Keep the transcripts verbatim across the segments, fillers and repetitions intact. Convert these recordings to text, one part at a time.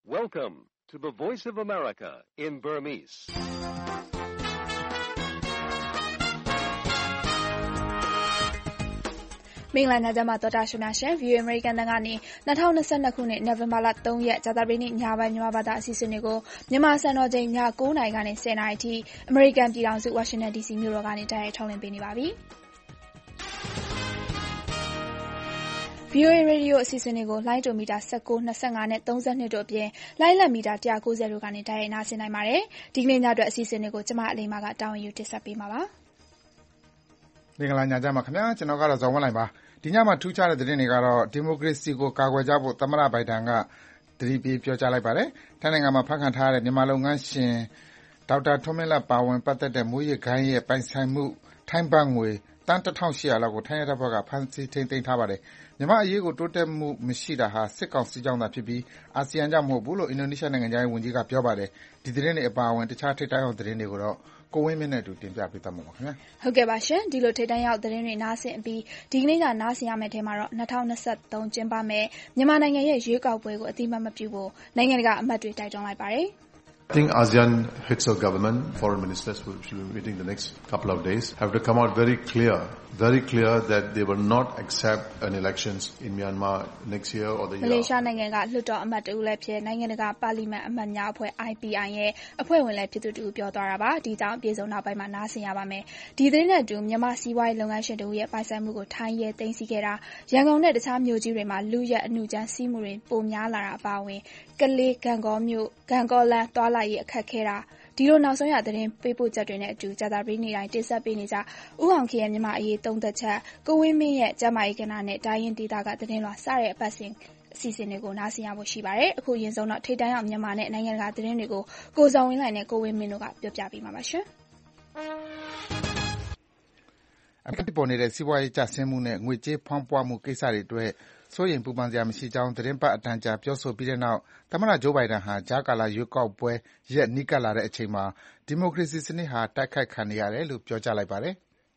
Welcome to the Voice of America in Burmese. ။မင်္ဂလာညချမ်းပါသောတာရှင်များရှင် ဗီအိုအေ American တန်ကနေ၂၀၂၂ခုနှစ်နိုဝင်ဘာလ၃ရက်ကြာသပတေးနေ့ညပိုင်းမြန်မာဘာသာအစီအစဉ်တွေကိုမြန်မာစံတော်ချိန်ည၉နာရီကနေ၁၀နာရီအထိ American ပြည်ထောင်စု Washington ဒီစီ မြို့တော်ကနေတိုက်ရိုက်ထုတ်လွှင့်ပေးနေပါပြီ။ဗွီအိုအေ Radio အစီအစဉ်တွေကိုလိုင်းဒိုမီတာ၁၉၊၂၅နဲ့၃၂တို့အပြင်လိုင်းလက်မီတာ၁၉၀တို့ကနေတိုက်ရိုက်နားဆင်နိုင်ပါတယ်။ဒီကနေ့ညအတွက်အစီအစဉ်တွေကိုကျမအလိမ္မာကတာဝန်ယူတင်ဆက်ပေးမှာပါ။မင်္ဂလာညချမ်းပါခင်ဗျာကျွန်တော်ကတော့ဇော်ဝင်းလှိုင်ပါဒီညမှာထူးခြားတဲ့သတင်းတွေကတော့ဒီမိုကရေစီကိုကာကွယ်ကြဖို့သမ္မတဘိုင်ဒန်ကတတိပေးပြောကြားလိုက်ပါတယ်ထိုင်းနိုင်ငံမှာဖမ်းခံထားရတဲ့မြန်မာလုပ်ငန်းရှင်ဒေါက်တာထွန်းမင်းလတ်ပါဝင်ပတ်သက်တဲ့မူရစ်ဂိုင်းရဲ့ပိုင်ဆိုင်မှုထိုင်းဘတ်ငွေတန်တစ်ထောင်ရှစ်ရာလောက်ကိုထိုင်းရတပ်ဖွဲ့ကဖမ်းဆီးထိန်းသိမ်းထားပါတယ်မြန်မာအရေးကိုတိုးတက်မှုမရှိတာဟာစစ်ကောင်စီကြောင့်သာဖြစ်ပြီးအာဆီယံကြောင့်မဟုတ်ဘူးလို့အင်ဒိုနီးရှားနိုင်ငံသားဝန်ကြီးကပြောပါတယ်ဒီသတင်းတွေအပါအဝင်တခြားထိပ်တိုင်းအောင်သတင်းတွေကိုတော့ကိုဝင်းမင်းနဲ့တူတင်ပြပေးသွားမှာပါခင်ဗျာဟုတ်ကဲ့ပါရှင်ဒီလိုထိပ်တိုင်းရောက်သတင်းတွေနားဆင်ပြီးဒီကနေ့ကနားဆင်ရမယ့်ထဲမှာတော့၂၀၂၃ကျင်းပမယ်မြန်မာနိုင်ငံရဲ့ရွေးကောက်ပွဲကိုအတိမတ်မပြုဖို့နိုင်ငံတကာအမတ်တွေတိုက်တွန်းလိုက်ပါတယ် I think ASEAN heads of government, foreign ministers who should be meeting the next couple of days, have to come out very clear, very clear that they will not accept an elections in Myanmar next year or the year. မလေးရှားနိုင်ငံကလွှတ်တော်အမတ်တူလည်းဖြစ်နိုင်ငံတကာပါလီမန်အမတ်များအဖွဲ့ I P I ရဲ့အဖွဲ့ဝင်လည်းဖြစ်သူတူပြောသွားတာပါဒီကြောင့်ပြည်စုံနောက်ပိုင်းမှာနားဆင်ရပါမယ်ဒီသတင်းနဲ့တူမြန်မာစီးပွားရေးလုပ်ငန်းရှင်တို့ရဲ့ပိုင်ဆိုင်မှုကိုထိုင်းရဲသိမ်းဆည်းခဲ့တာရန်ကုန်နဲ့တခြားမြို့ကြီးတွေမှာလူရက်အနှုချမ်းစီးမှုတွေပိုများလာတာအပါအဝင်ကလေးဂံကောမြို့ဂံကောလန်တွာလာရေးအခက်ခဲတာဒီလိုနောက်ဆုံးရသတင်းပေးပို့ချက်တွေနဲ့အတူကြာသပတေးနေ့တိုင်းတင်ဆက်ပေးနေကြဦးအောင်ခေရဲ့မြန်မာအရေးသုံးသက်ချက်ကိုဝင်းမင်းရဲ့ကျမကြီးကဏ္ဍနဲ့တိုင်းရင်ဒေတာကသတင်းလွှာစတဲ့အပတ်စဉ်အစီအစဉ်တွေကိုနားဆင်ရဖို့ရှိပါတယ်အခုရင်ဆုံးတော့ထိပ်တန်းရောက်မြန်မာနဲ့နိုင်ငံတကာသတင်းတွေကိုကိုစောင်ဝင်းလှိုင်နဲ့ကိုဝင်းမင်းတို့ကပြောပြပေးမှာပါရှင်အဖြစ်ပေါ်နေတဲ့စီးပွားရေးကျဆင်းမှုနဲ့ငွေကြေးဖောင်းပွားမှုကိစ္စတွေအတွက်စိုးရိမ်ပူပန်စရာမရှိကြောင်းသတင်းပတ်အတန်ကြာပြောဆိုပြီးတဲ့နောက်သမ္မတဂျိုးဘိုင်ဒန်ဟာကြားကာလရွေးကောက်ပွဲရက်နီးကပ်လာတဲ့အချိန်မှာဒီမိုကရေစီစနစ်ဟာတိုက်ခိုက်ခံနေရတယ်လို့ပြောကြားလိုက်ပါတယ်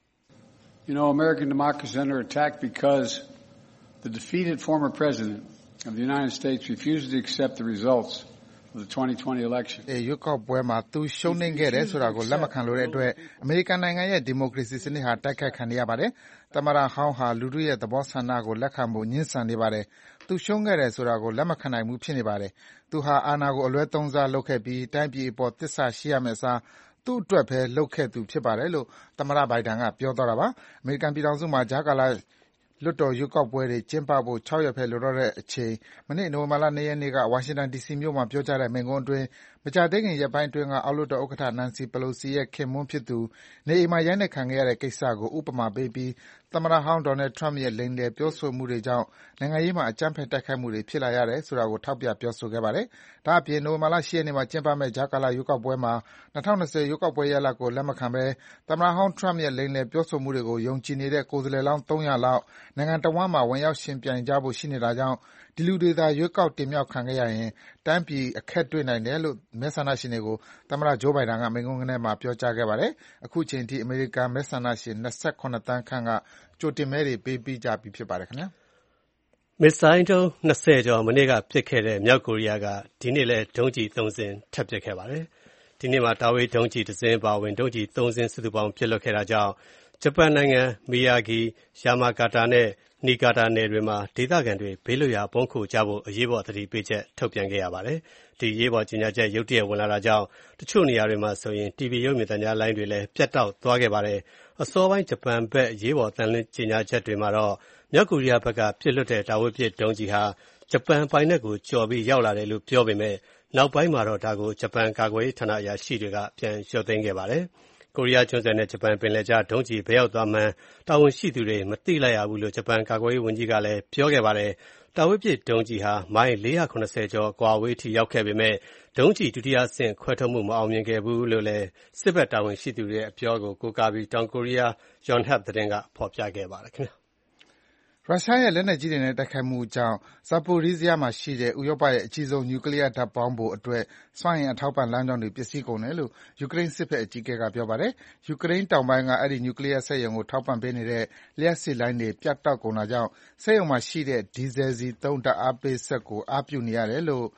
You know, American democracy is under attack because the defeated former president of the United States refused to accept the results of the twenty twenty election. အဲရွေးကောက်ပွဲမှာသူရှုံးနိမ့်ခဲ့တယ်ဆိုတာကိုလက်မခံလို့တဲ့အတွက်အမေရိကန်နိုင်ငံရဲ့ဒီမိုကရေစီစနစ်ဟာတိုက်ခိုက်ခံနေရပါတယ်သမ္မတဟောင်းဟာလူထုရဲ့သဘောဆန္ဒကိုလက်ခံဖို့ညှင်းဆန်နေပါတယ်သူရှုံးခဲ့တယ်ဆိုတာကိုလက်မခံနိုင်ဘူးဖြစ်နေပါတယ်သူဟာအာဏာကိုအလွဲသုံးစားလုပ်ခဲ့ပြီးတိုင်းပြည်အပေါ်သစ္စာရှိရမယ့်အစားသူ့အတွက်ပဲလုပ်ခဲ့သူဖြစ်ပါတယ်လို့သမ္မတဘိုင်ဒန်ကပြောသွားတာပါအမေရိကန်ပြည်ထောင်စုမှာကြားကာလလွတ်တော်ရွေးကောက်ပွဲတွေကျင်းပဖို့၆ရက်ပဲလိုတော့တဲ့အချိန်မနေ့နိုဝင်ဘာလ၂ရက်နေ့ကဝါရှင်တန်ဒီစီမြို့မှာပြောကြားတဲ့မိန့်ခွန်းအတွင်းမကြာသေးခင်ရက်ပိုင်းအတွင်းကအောက်လွှတ်တော်ဥက္ကဋ္ဌနန်စီပလိုစီရဲ့ခင်မွန်းဖြစ်သူနေအိမ်မှာရိုက်နှက်ခံခဲ့ရတဲ့ကိစ္စကိုဥပမာပေးပြီးသမ္မတဟောင်းဒေါ်နယ်ထရမ့်ရဲ့လိမ်လည်ပြောဆိုမှုတွေကြောင့်နိုင်ငံရေးမှာအကြမ်းဖက်တိုက်ခိုက်မှုတွေဖြစ်လာရတယ်ဆိုတာကိုထောက်ပြပြောဆိုခဲ့ပါတယ်။ဒါ့အပြင်နိုဝင်ဘာလ၈ရက်နေ့မှာကျင်းပမယ့်ကြားကာလရွေးကောက်ပွဲမှာ၂၀၂၀ရွေးကောက်ပွဲရလဒ်ကိုလက်မခံဘဲသမ္မတဟောင်းထရမ့်ရဲ့လိမ်လည်ပြောဆိုမှုတွေကိုယုံကြည်နေတဲ့ကိုယ်စားလှယ်လောင်းသုံးရာလောက်နိုင်ငံတဝန်းမှာဝင်ရောက်ယှဉ်ပြိုင်ကြဖို့ရှိနေတာကြောင့်ဒီလူတွေသာရွေးကောက်တင်မြှောက်ခံခဲ့ရရင်တိုင်းပြည်အခက်တွေ့နိုင်တယ်လို့မဲဆန္ဒရှင်တွေကိုသမ္မတဂျိုးဘိုင်ဒန်ကမိန့်ခွန်းထဲမှာပြောကြားခဲ့ပါတယ်။အခုချိန်ထိအမေရိကန်မဲဆန္ဒရှင်၂၇သန်းခန့်ကကြိုတင်မဲတွေပေးပြီးကြပြီဖြစ်ပါတယ်ခင်ဗျာ။မစ်ဆိုင်းဒုံး၂၀ကျော်မနေ့ကပစ်ခဲ့တဲ့မြောက်ကိုရီးယားကဒီနေ့လည်းဒုံးကျည်သုံးစင်းထပ်ပစ်ခဲ့ပါတယ်။ဒီနေ့မှာတာဝေးဒုံးကျည်တစ်စင်းပါဝင်ဒုံးကျည်သုံးစင်းစုစုပေါင်းပစ်လွှတ်ခဲ့တာကြောင့်ဂျပန်နိုင်ငံမီယာဂီယာမာကာတာနဲ့နီကာတာနယ်တွေမှာဒေသခံတွေဘေးလွတ်ရာပုန်းခိုကြဖို့အရေးပေါ်သတိပေးချက်ထုတ်ပြန်ခဲ့ရပါတယ်။ဒီအရေးပေါ်ကြေညာချက်ရုတ်တရက်ဝင်လာတာကြောင့်တချို့နေရာတွေမှာဆိုရင် တီဗီ ရုပ်မြင်သံကြားလိုင်းတွေလည်းပြတ်တောက်သွားခဲ့ပါတယ်။အစောပိုင်းဂျပန်ဘက်အရေးပေါ်တန်လှည့်ကြေညာချက်တွေမှာတော့မြောက်ကိုရီးယားဘက်ကပစ်လွှတ်တဲ့တာဝေးပစ်ဒုံးကျည်ဟာဂျပန်ပိုင်နက်ကိုကျော်ပြီးရောက်လာတယ်လို့ပြောပေမဲ့နောက်ပိုင်းမှာတော့ဒါကိုဂျပန်ကာကွယ်ရေးဌာနအရာရှိတွေကပြန်လျှော့သိမ်းခဲ့ပါတယ်။ကိုရီးယားကျွန်းဆွယ်နဲ့ဂျပန်ပင်လယ်ကြားဒုံးကျည်ဘယ်ရောက်သွားမှန်းတာဝန်ရှိသူတွေမသိလိုက်ရဘူးလို့ဂျပန်ကာကွယ်ရေးဝန်ကြီးကလည်းပြောခဲ့ပါတယ်။တာဝေးပစ်ဒုံးကျည်ဟာမိုင်၄၇၀ကျော်အကွာအဝေးထိရောက်ခဲ့ပေမဲ့ဒုံးကျည်ဒုတိယအဆင့်ခွဲထုတ်မှုမအောင်မြင်ခဲ့ဘူးလို့လည်းစစ်ဘက်တာဝန်ရှိသူတွေရဲ့အပြောကိုကိုးကားပြီးတောင်ကိုရီးယား Yonhap သတင်းကဖော်ပြခဲ့ပါတယ်ခင်ဗျာရုရှားရဲ့လက်နက်ကြီးတွေနဲ့တိုက်ခိုက်မှုကြောင့် Zaporizhzhia မှာရှိတဲ့ဥရောပရဲ့အကြီးဆုံးနျူကလီးယားဓာတ်ပေါင်းဖိုအတွက်စွမ်းအင်အထောက်အပံ့လမ်းကြောင်းတွေပျက်စီးကုန်တယ်လို့ယူကရိန်းစစ်ဘက်အကြီးအကဲကပြောပါတယ်။ယူကရိန်းတောင်ပိုင်းကအဲဒီနျူကလီးယားစက်ရုံကိုထောက်ပံ့ပေးနေတဲ့လျှပ်စစ်လိုင်းတွေပြတ်တောက်ကုန်တာကြောင့်စက်ရုံမှာရှိတဲ့ဒီဇယ်ဆီသုံးဓာတ်အားပေးစက်ကိုအားပြုနေရတယ်လို့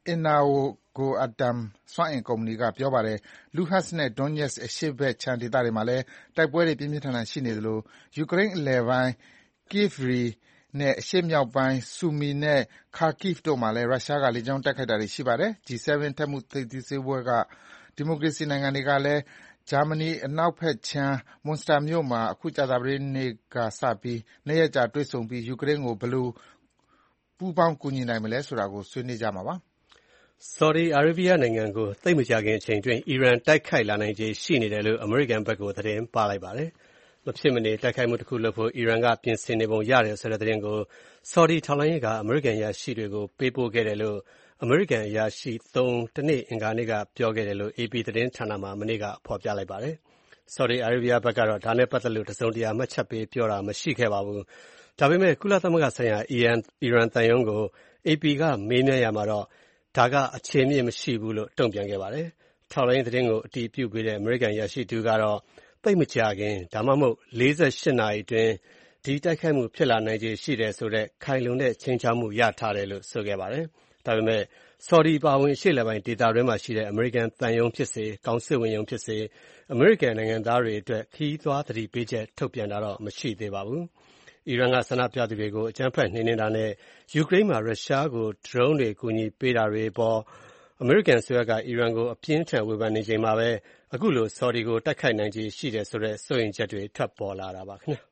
Energo Atom စွမ်းအင်ကုမ္ပဏီကပြောပါတယ်။ Luhansk နဲ့ Donetsk အရှေ့ဘက်ခြမ်းဒေသတွေမှာလည်းတိုက်ပွဲတွေပြင်းပြင်းထန်ထန်ရှိနေသလို ယူကရိန်းအလယ်ပိုင်း Kryvyi နဲ့အရှေ့မြောက်ပိုင်း Sumy နဲ့ Kharkiv တို့မှာလည်းရုရှားကလေကြောင်းတိုက်ခိုက်တာတွေရှိပါတယ်။ ဂျီ seven ထိပ်သီးစည်းဝေးပွဲကဒီမိုကရေစီနိုင်ငံတွေကလည်းဂျာမနီအနောက်ဘက်ခြမ်း Munster မြို့မှာအခုကြာသပတေးနေ့ကစပြီးနှစ်ရက်ကြာတွေ့ဆုံပြီးယူကရိန်းကိုဘယ်လိုပူးပေါင်းကူညီနိုင်မလဲဆိုတာကိုဆွေးနွေးကြမှာပါ။ Saudi Arabia နိုင်ငံကိုသိပ်မကြာခင်အချိန်အတွင်းအီရန်တိုက်ခိုက်လာနိုင်ခြေရှိနေတယ်လို့အမေရိကန်ဘက်ကိုသတင်းပါလိုက်ပါတယ်။မဖြစ်မနေတိုက်ခိုက်မှုတစ်ခုလုပ်ဖို့အီရန်ကပြင်ဆင်နေပုံရတယ်ဆိုတဲ့သတင်းကို Saudi ထောက်လှမ်းရေးကအမေရိကန်အရာရှိတွေကိုပေးပို့ခဲ့တယ်လို့အမေရိကန်အရာရှိသုံးတနေ့အင်္ဂါနေ့ကပြောခဲ့တယ်လို့ အေပီ သတင်းဌာနမှာမနေ့ကဖော်ပြလိုက်ပါတယ်။ Saudi Arabia ဘက်ကတော့ဒါနဲ့ပတ်သက်လို့တစုံတရာမှတ်ချက်ပေးပြောတာမရှိခဲ့ပါဘူး။ဒါပေမဲ့ကုလသမဂ္ဂဆိုင်ရာအီရန်အီရန်သံရုံးကို အေပီ ကမေးမြန်းရာမှာတော့ဒါကအခြေအမြစ်မရှိဘူးလို့တုံ့ပြန်ခဲ့ပါတယ်။ထောက်လှမ်းရေးသတင်းကိုအတည်ပြုပေးတဲ့အမေရိကန်အရာရှိတူကတော့သိပ်မကြာခင်ဒါမှမဟုတ်လေးဆယ့်ရှစ်နာရီအတွင်းဒီတိုက်ခိုက်မှုဖြစ်လာနိုင်ခြေရှိတယ်ဆိုတဲ့ခိုင်လုံတဲ့ခြိမ်းခြောက်မှုရထားတယ်လို့ဆိုခဲ့ပါတယ်။ဒါပေမဲ့ Saudi ပါဝင်အရှေ့အလယ်ပိုင်းဒေသတွင်းမှာရှိတဲ့အမေရိကန်သံရုံးဖြစ်စေကောင်စစ်ဝင်ရုံးဖြစ်စေအမေရိကန်နိုင်ငံသားတွေအတွက်ခရီးသွားသတိပေးချက်ထုတ်ပြန်တာတော့မရှိသေးပါဘူး။အီရန်ကဆန္ဒပြသူတွေကိုအကြမ်းဖက်နှိမ်နင်းတာနဲ့ယူကရိန်းမှာရုရှားကို drone တွေကူညီပေးတာတွေအပေါ်အမေရိကန်အစိုးရကအီရန်ကိုအပြင်းထန်ဝေဖန်နေချိန်မှာပဲအခုလို Saudi ကိုတိုက်ခိုက်နိုင်ခြေရှိတယ်ဆိုတဲ့စိုးရိမ်ချက်တွေထွက်ပေါ်လာတာပါခင်ဗျာ။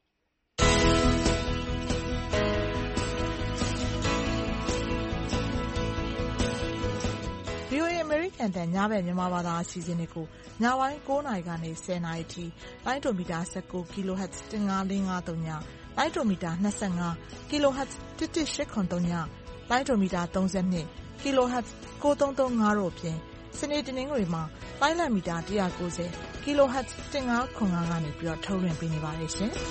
ဗွီအိုအေ အမေရိကန်တန်ညဘက်မြန်မာဘာသာအစီအစဉ်တွေကိုညပိုင်း၉နာရီကနေ၁၀နာရီထိလိုင်းဒိုမီတာ၁၉ kHz တစ်ငါးလေးငါးသုံးညလိုင်းဒိုမီတာ၂၅ kHz တစ်တစ်ရှစ်ခွန်သုံးညလိုင်းဒိုမီတာ၃၂ kHz ကိုသုံးသုံးငါးတို့အပြင်စနေတနင်္ဂနွေမှာလိုင်းလံမီတာ၁၉၀ kHz တစ်ငါးခွန်ငါးကနေပြီးတော့ထုတ်လွှင့်ပေးနေပါတယ်ရှင်။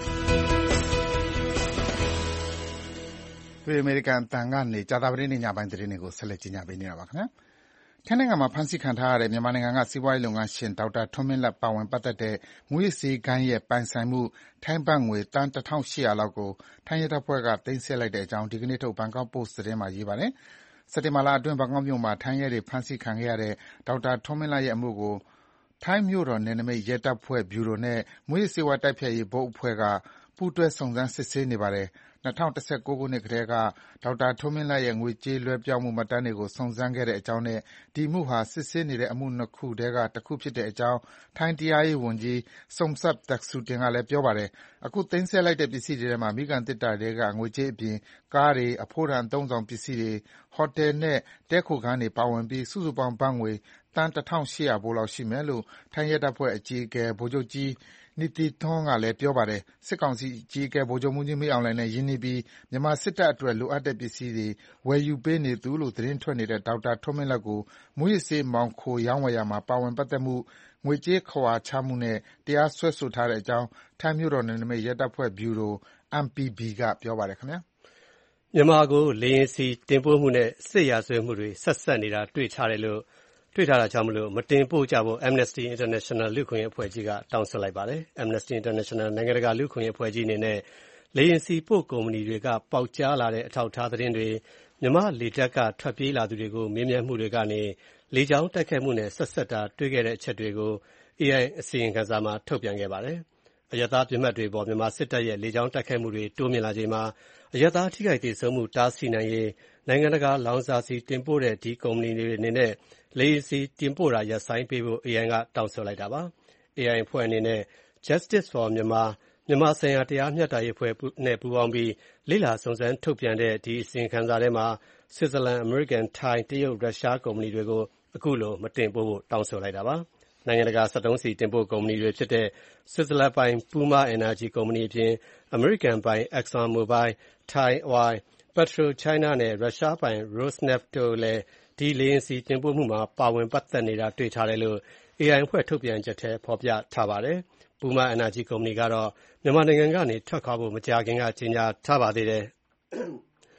ဒီအမေရိကန်တန်ကနေကြာသပတေးနေ့ညပိုင်းသတင်းတွေကိုဆက်လက်ကြီးညာပေးနေတာပါခင်ဗျာ။ထိုင်းနိုင်ငံမှာဖမ်းဆီးခံထားရတဲ့မြန်မာနိုင်ငံကစီးပွားရေးလုပ်ငန်းရှင်ဒေါက်တာထွန်းမင်းလတ်ပါဝင်ပတ်သက်တဲ့မူးယစ်ဆေးဂိုဏ်းရဲ့ပိုင်ဆိုင်မှုထိုင်းဘတ်ငွေသန်းတစ်ထောင့်ရှစ်ရာလောက်ကိုထိုင်းရဲတပ်ဖွဲ့ကသိမ်းဆည်းလိုက်တဲ့အကြောင်းဒီကနေ့ထုတ်ဘန်ကောက်ပို့စ်သတင်းမှာရေးပါတယ်။စက်တင်ဘာလအတွင်းဘန်ကောက်မြို့မှာထိုင်းရဲတွေဖမ်းဆီးခံခဲ့ရတဲ့ဒေါက်တာထွန်းမင်းလတ်ရဲ့အမှုကိုထိုင်းမြို့တော်နယ်နိမိတ်ရဲတပ်ဖွဲ့ဗျူရိုနဲ့မူးယစ်ဆေးဝါးတိုက်ဖျက်ရေးဘုတ်အဖွဲ့ကပူးတွဲစုံစမ်းစစ်ဆေးနေပါတယ်။၂၀၁၉ခုနှစ်ကတည်းကဒေါက်တာထွန်းမင်းလတ်ရဲ့ငွေကြေးလွှဲပြောင်းမှုမှတ်တမ်းတွေကိုစုံစမ်းခဲ့တဲ့အကြောင်းနဲ့ဒီအမှုဟာစစ်ဆေးနေတဲ့အမှုနှစ်ခုထဲကတခုဖြစ်တဲ့အကြောင်းထိုင်းတရားရေးဝန်ကြီး Somsak Thaksutin ကလည်းပြောပါတယ်။အခုသိမ်းဆည်းလိုက်တဲ့ပစ္စည်းတွေထဲမှာမီးခံသေတ္တာထဲကငွေကြေးအပြင်ကားတွေ၊အဖိုးတန်အသုံးအဆောင်ပစ္စည်းတွေ၊ဟိုတယ်နဲ့တည်းခိုခန်းတွေပါဝင်ပြီးစုစုပေါင်းဘတ်ငွေသန်းတစ်ထောင့်ရှစ်ရာဖိုးလောက်ရှိမယ်လို့ထိုင်းရဲတပ်ဖွဲ့အကြီးအကဲဗိုလ်ချုပ်ကြီး Nitithorn ကလည်းပြောပါတယ်။စစ်ကောင်စီအကြီးအကဲဗိုလ်ချုပ်မှူးကြီးမင်းအောင်လှိုင်နဲ့ရင်းနှီးပြီးမြန်မာစစ်တပ်အတွက်လိုအပ်တဲ့ပစ္စည်းတွေဝယ်ယူပေးနေသူလို့သတင်းထွက်နေတဲ့ဒေါက်တာထွန်းမင်းလတ်ကိုမူးယစ်ဆေးမှောင်ခိုရောင်းဝယ်ရာမှာပါဝင်ပတ်သက်မှု၊ငွေကြေးခဝါချမှုနဲ့တရားစွဲဆိုထားတဲ့အကြောင်းထိုင်းမြို့တော်နယ်နိမိတ်ရဲတပ်ဖွဲ့ဗျူရို အမ် ပီ ဘီ ကပြောပါတယ်ခင်ဗျာ။မြန်မာကိုလေယာဉ်ဆီတင်ပို့မှုနဲ့စစ်ရာဇဝတ်မှုတွေဆက်စပ်နေတာတွေ့ထားတယ်လို့တွေ့ထားတာကြောင့်မလို့မတင်ပို့ကြဖို့ Amnesty International လူ့အခွင့်အရေးအဖွဲ့ကြီးကတောင်းဆိုလိုက်ပါတယ်။ Amnesty International နိုင်ငံတကာလူ့အခွင့်အရေးအဖွဲ့ကြီးအနေနဲ့လေယာဉ်ဆီပို့ကုမ္ပဏီတွေကပေါက်ကြားလာတဲ့အထောက်အထားသတင်းတွေမြန်မာလေတပ်ကထွက်ပြေးလာသူတွေကိုမေးမြန်းမှုတွေကနေလေကြောင်းတိုက်ခိုက်မှုနဲ့ဆက်စပ်တာတွေ့ခဲ့တဲ့အချက်တွေကို အေအိုင် အစီရင်ခံစာမှာထုတ်ပြန်ခဲ့ပါတယ်။အရပ်သားပြစ်မှတ်တွေပေါ်မြန်မာစစ်တပ်ရဲ့လေကြောင်းတိုက်ခိုက်မှုတွေတိုးမြင့်လာချိန်မှာအရပ်သားထိခိုက်ဒေဆုံးမှုတားဆီးနိုင်ရေးနိုင်ငံတကာလောင်စာဆီတင်ပို့တဲ့ဒီကုမ္ပဏီတွေအနေနဲ့လေယာဉ်ဆီတင်ပို့တာရပ်ဆိုင်းပေးဖို့ အေအိုင် ကတောင်းဆိုလိုက်တာပါ။ အေအိုင် အဖွဲ့အနေနဲ့ Justice for Myanmar မြန်မာဆိုင်ရာတရားမျှတရေးအဖွဲ့နဲ့ပူးပေါင်းပြီးလေ့လာစုံစမ်းထုတ်ပြန်တဲ့ဒီအစီရင်ခံစာထဲမှာဆွစ်ဇာလန်၊အမေရိကန်၊ထိုင်း၊တရုတ်၊ရုရှားကုမ္ပဏီတွေကိုအခုလိုမတင်ပို့ဖို့တောင်းဆိုလိုက်တာပါ။နိုင်ငံတကာစက်သုံးဆီတင်ပို့ကုမ္ပဏီတွေဖြစ်တဲ့ဆွစ်ဇာလန်ပိုင် Puma Energy ကုမ္ပဏီအပြင်အမေရိကန်ပိုင် Exxon Mobil, Thai Oil, PetroChina နဲ့ရုရှားပိုင် Rosneft တို့လည်းဒီလေယာဉ်ဆီတင်ပို့မှုမှာပါဝင်ပတ်သက်နေတာတွေ့ထားတယ်လို့ အေအိုင် အဖွဲ့ထုတ်ပြန်ချက်ထဲဖော်ပြထားပါတယ်။ Puma Energy ကုမ္ပဏီကတော့မြန်မာနိုင်ငံကနေထွက်ခွာဖို့မကြာခင်ကကြေညာထားပါသေးတယ်။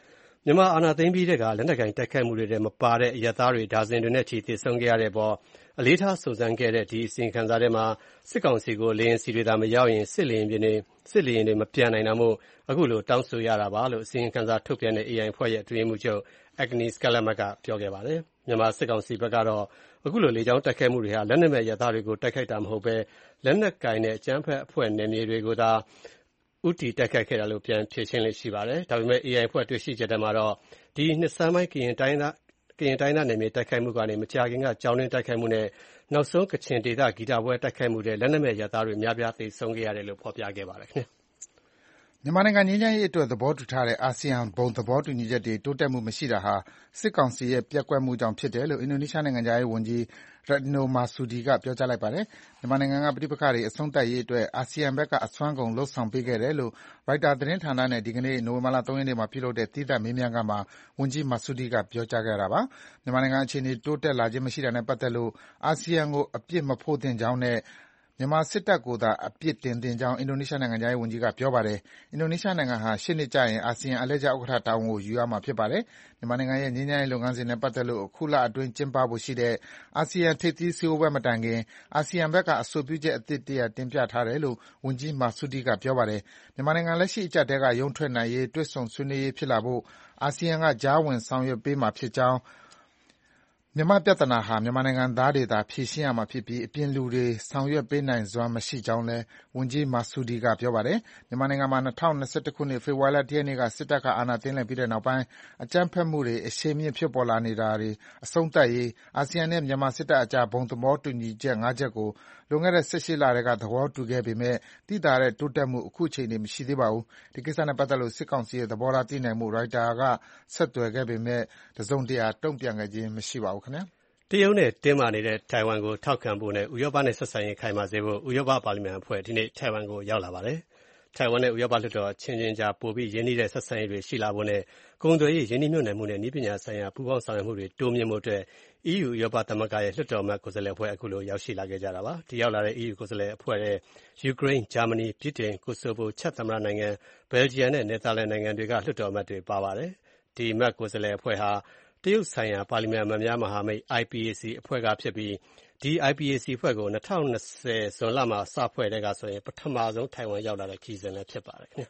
မြန်မာအာဏာသိမ်းပြီးတဲ့ကလက်နက်ကိုင်တိုက်ခိုက်မှုတွေထဲမပါတဲ့အရပ်သားတွေဒါဇင်တွေနဲ့ချီသေဆုံးခဲ့ရတဲ့အပေါ်အလေးထားစုံစမ်းခဲ့တဲ့ဒီအစီရင်ခံစာထဲမှာစစ်ကောင်စီကိုလေယာဉ်စီတွေသာမရောက်ရင်စစ်လေယာဉ်တွေစစ်လေယာဉ်တွေမပြန်နိုင်တာမို့အခုလိုတောင်းဆိုရတာပါလို့အစီရင်ခံစာထုတ်ပြန်တဲ့ အေအိုင် အဖွဲ့ရဲ့အတွင်းရေးမှူးချုပ် Agnes Callamard ကပြောခဲ့ပါတယ်။မြန်မာစစ်ကောင်စီဘက်ကတော့အခုလိုလေကြောင်းတိုက်ခိုက်မှုတွေဟာလက်နက်မဲ့အရပ်သားတွေကိုတိုက်ခိုက်တာမဟုတ်ဘဲလက်နက်ကိုင်တဲ့အကြမ်းဖက်အဖွဲ့နယ်မြေတွေကိုသာဦးတည်တိုက်ခိုက်ခဲ့တာလို့ပြန်ဖြေရှင်းလေ့ရှိပါတယ်။ဒါပေမဲ့ အေအိုင် အဖွဲ့တွေ့ရှိချက်ထဲမှာတော့ဒီနှစ်ဆန်းပိုင်းကရင်တိုင်းသားကရင်တိုင်းသားနယ်မြေတိုက်ခိုက်မှုကနေမကြာခင်ကကြောင်းရင်းတိုက်ခိုက်မှုနဲ့နောက်ဆုံးကချင်ဒေသဂီတပွဲတိုက်ခိုက်မှုတွေလက်နက်မဲ့ရသားတွေများပြားသေဆုံးခဲ့ရတယ်လို့ဖော်ပြခဲ့ပါတယ်ခင်ဗျာမြန်မာနိုင်ငံငြိမ်းချမ်းရေးအတွက်သဘောတူထားတဲ့အာဆီယံဘုံသဘောတူညီချက်တွေတိုးတက်မှုမရှိတာဟာစစ်ကောင်စီရဲ့ပျက်ကွက်မှုကြောင့်ဖြစ်တယ်လို့အင်ဒိုနီးရှားနိုင်ငံသားရေးဝန်ကြီး Retno Marsudi ကပြောကြားလိုက်ပါတယ်။မြန်မာနိုင်ငံကပဋိပက္ခတွေအဆုံးသတ်ရေးအတွက်အာဆီယံဘက်ကအစွမ်းကုန်လှုံ့ဆော်ပေးခဲ့တယ်လို့ရိုက်တာသတင်းဌာနနဲ့ဒီကနေ့နိုဝင်ဘာလသုံးရက်နေ့မှာပြုလုပ်တဲ့သီးသန့်မေးမြန်းခန်းမှာဝန်ကြီး Marsudi ကပြောကြားခဲ့တာပါ။မြန်မာနိုင်ငံအခြေအနေတိုးတက်လာခြင်းမရှိတာနဲ့ပတ်သက်လို့အာဆီယံကိုအပြစ်မဖို့သင့်ကြောင်းနဲ့မြန်မာစစ်တပ်ကိုသာအပြစ်တင်သင့်ကြောင်းအင်ဒိုနီးရှားနိုင်ငံခြားရေးဝန်ကြီးကပြောပါတယ်။အင်ဒိုနီးရှားနိုင်ငံဟာရှေ့နှစ်ကျရင်အာဆီယံအလှည့်ကျဥက္ကဋ္ဌတာဝန်ကိုယူရမှာဖြစ်ပါတယ်။မြန်မာနိုင်ငံရဲ့ငြိမ်းချမ်းရေးလုပ်ငန်းစဉ်နဲ့ပတ်သက်လို့အခုလအတွင်းကျင်းပဖို့ရှိတဲ့အာဆီယံထိပ်သီးစည်းဝေးပွဲမတိုင်ခင်အာဆီယံဘက်ကအဆိုပြုချက်အသစ်တရပ်တင်ပြထားတယ်လို့ဝန်ကြီး Marsudi ကပြောပါတယ်။မြန်မာနိုင်ငံလက်ရှိအကျပ်အတည်းကရုန်းထွက်နိုင်ရေးတွေ့ဆုံဆွေးနွေးရေးဖြစ်လာဖို့အာဆီယံကကြားဝင်ဆောင်ရွက်ပေးမှာဖြစ်ကြောင်းမြန်မာပြဿနာဟာမြန်မာနိုင်ငံသားတွေသာဖြေရှင်းရမှာဖြစ်ပြီးအပြင်လူတွေဆောင်ရွက်ပေးနိုင်စွမ်းမရှိကြောင်းလည်းဝန်ကြီး Marsudi ကပြောပါတယ်။မြန်မာနိုင်ငံမှာ၂၀၂၁ခုနှစ်ဖေဖော်ဝါရီလ၁ရက်နေ့ကစစ်တပ်ကအာဏာသိမ်းလိုက်ပြီးတဲ့နောက်ပိုင်းအကြမ်းဖက်မှုတွေအရှိန်မြင့်ဖြစ်ပေါ်လာနေတာတွေအဆုံးသတ်ရေးအာဆီယံနဲ့မြန်မာစစ်တပ်အကြားဘုံသဘောတူညီချက်၅ချက်ကိုလွန်ခဲ့တဲ့၁၈လတည်းကသဘောတူခဲ့ပေမဲ့သိသာတဲ့တိုးတက်မှုအခုချိန်ထိမရှိသေးပါဘူး။ဒီကိစ္စနဲ့ပတ်သက်လို့စစ်ကောင်စီရဲ့သဘောထားသိနိုင်မှုရိုက်တာကဆက်သွယ်ခဲ့ပေမဲ့တစုံတရာတုံ့ပြန်ခဲ့ခြင်းမရှိပါဘူးခင်ဗျာ။တရုတ်နဲ့တင်းမာနေတဲ့ထိုင်ဝမ်ကိုထောက်ခံဖို့နဲ့ဥရောပနဲ့ဆက်ဆံရေးခိုင်မာစေဖို့ဥရောပပါလီမန်အဖွဲ့ဒီနေ့ထိုင်ဝမ်ကိုရောက်လာပါတယ်။ထိုင်ဝမ်နဲ့ဥရောပလွှတ်တော်ချင်းချင်းကြားပိုပြီးရင်းနှီးတဲ့ဆက်ဆံရေးတွေရှိလာဖို့နဲ့ကုန်သွယ်ရေးရင်းနှီးမြှုပ်နှံမှုနဲ့နည်းပညာဆိုင်ရာပူးပေါင်းဆောင်ရွက်မှုတွေတိုးမြှင့်ဖို့အတွက် အီးယူ ဥရောပသမဂ္ဂရဲ့လွှတ်တော်အမတ်ကိုယ်စားလှယ်အဖွဲ့အခုလိုရောက်ရှိလာခဲ့ကြတာပါ။ဒီရောက်လာတဲ့ အီးယူ ကိုယ်စားလှယ်အဖွဲ့ထဲယူကရိန်း၊ဂျာမနီ၊ဗြိတိန်၊ကိုဆိုဗို၊ချက်သမ္မတနိုင်ငံ၊ဘယ်လ်ဂျီယံနဲ့နယ်သာလန်နိုင်ငံတွေကလွှတ်တော်အမတ်တွေပါပါတယ်။ဒီအမတ်ကိုယ်စားလှယ်အဖွဲ့ဟာတရုတ်ဆိုင်ရာပါလီမန်အမတ်များမဟာမိတ် အိုင် ပီ အေ စီ အဖွဲ့ကဖြစ်ပြီးဒီ အိုင် ပီ အေ စီ အဖွဲ့ကို၂၀၂၀ဇွန်လမှာစဖွဲ့တဲ့ကဆိုရင်ပထမဆုံးထိုင်ဝမ်ရောက်လာတဲ့ခရီးစဉ်လည်းဖြစ်ပါတယ်ခင်ဗျာ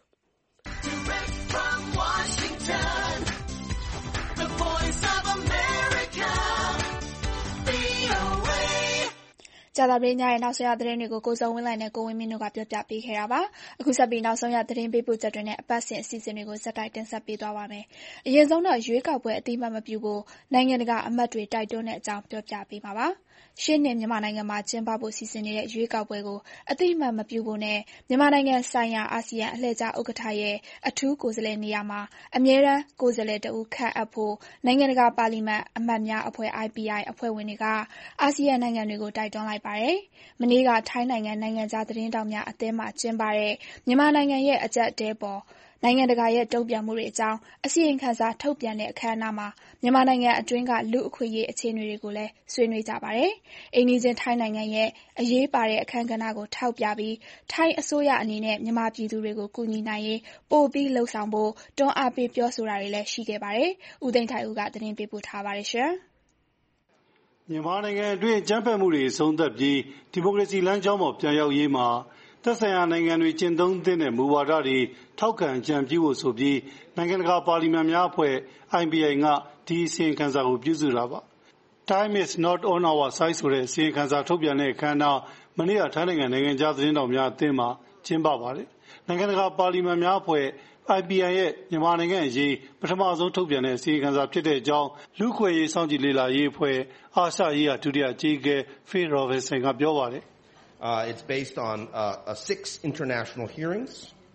ကြာသပတေးညရဲ့နောက်ဆုံးရသတင်းတွေကိုကိုစုံဝင်းလိုက်နဲ့ကိုဝင်းမင်းတို့ကပြောပြပေးခဲ့တာပါ။အခုဆက်ပြီးနောက်ဆုံးရသတင်းပေးပို့ချက်တွေနဲ့အပတ်စဉ်အစီအစဉ်တွေကိုဆက်တိုက်တင်ဆက်ပေးသွားပါမယ်။အရင်ဆုံးတော့ရွေးကောက်ပွဲအတိအမှတ်မပြုဖို့နိုင်ငံတကာအမတ်တွေတိုက်တွန်းတဲ့အကြောင်းပြောပြပေးပါပါ။ရှေ့နှစ်မြန်မာနိုင်ငံမှာကျင်းပဖို့စီစဉ်နေတဲ့ရွေးကောက်ပွဲကိုအတိအမှတ်မပြုဖို့နဲ့မြန်မာနိုင်ငံဆိုင်ရာအာဆီယံအလှည့်ကျဥက္ကဋ္ဌရဲ့အထူးကိုယ်စားလှယ်နေရာမှာအမြဲတမ်းကိုယ်စားလှယ်တဦးခန့်အပ်ဖို့နိုင်ငံတကာပါလီမန်အမတ်များအဖွဲ့ အိုင် ပီ အိုင် အဖွဲ့ဝင်တွေကအာဆီယံနိုင်ငံတွေကိုတိုက်တွန်းလိုက်ပါတယ်။မနေ့ကထိုင်းနိုင်ငံနိုင်ငံခြားသတင်းထောက်များအသင်းမှကျင်းပတဲ့မြန်မာနိုင်ငံရဲ့အကျပ်အတည်းပေါ်နိုင်ငံတကာရဲ့တုံ့ပြန်မှုတွေအကြောင်းအစီရင်ခံစာထုတ်ပြန်တဲ့အခမ်းအနားမှာမြန်မာနိုင်ငံအတွင်းကလူ့အခွင့်အရေးအခြေအနေတွေကိုလည်းဆွေးနွေးကြပါတယ်။အိမ်နီးချင်းထိုင်းနိုင်ငံရဲ့အရေးပါတဲ့အခန်းကဏ္ဍကိုထောက်ပြပြီးထိုင်းအစိုးရအနေနဲ့မြန်မာပြည်သူတွေကိုကူညီနိုင်ရေးပိုပြီးလှုံ့ဆော်ဖို့တွန်းအားပေးပြောဆိုတာတွေလည်းရှိခဲ့ပါတယ်။ဦးသိန်းထိုင်ဦးကသတင်းပေးပို့ထားပါတယ်ရှင်။မြန်မာနိုင်ငံအတွင်းအကြမ်းဖက်မှုတွေအဆုံးသတ်ပြီးဒီမိုကရေစီလမ်းကြောင်းပေါ်ပြန်ရောက်ရေးမှာသက်ဆိုင်ရာနိုင်ငံတွေကျင့်သုံးသင့်တဲ့မူဝါဒတွေထောက်ခံကြံပြုဖို့ဆိုပြီးနိုင်ငံတကာပါလီမန်များအဖွဲ့ အိုင် ပီ အိုင် ကဒီအစီရင်ခံစာကိုပြုစုတာပါ။ Time is not on our side ဆိုတဲ့အစီရင်ခံစာထုတ်ပြန်တဲ့အခမ်းအနားမနေ့ကထိုင်းနိုင်ငံနိုင်ငံခြားသတင်းတော်များအသင်းမှာကျင်းပပါတယ်။နိုင်ငံတကာပါလီမန်များအဖွဲ့ အိုင် ပီ အိုင် ရဲ့မြန်မာနိုင်ငံအရေးပထမဆုံးထုတ်ပြန်တဲ့အစီရင်ခံစာဖြစ်တဲ့အကြောင်းလူ့အခွင့်အရေးစောင့်ကြည့်လေ့လာရေးအဖွဲ့အာရှရေးရာဒုတိယအကြီးအကဲ Phil Robertson ကပြောပါတယ် Uh, it's based on uh, uh, six international hearings,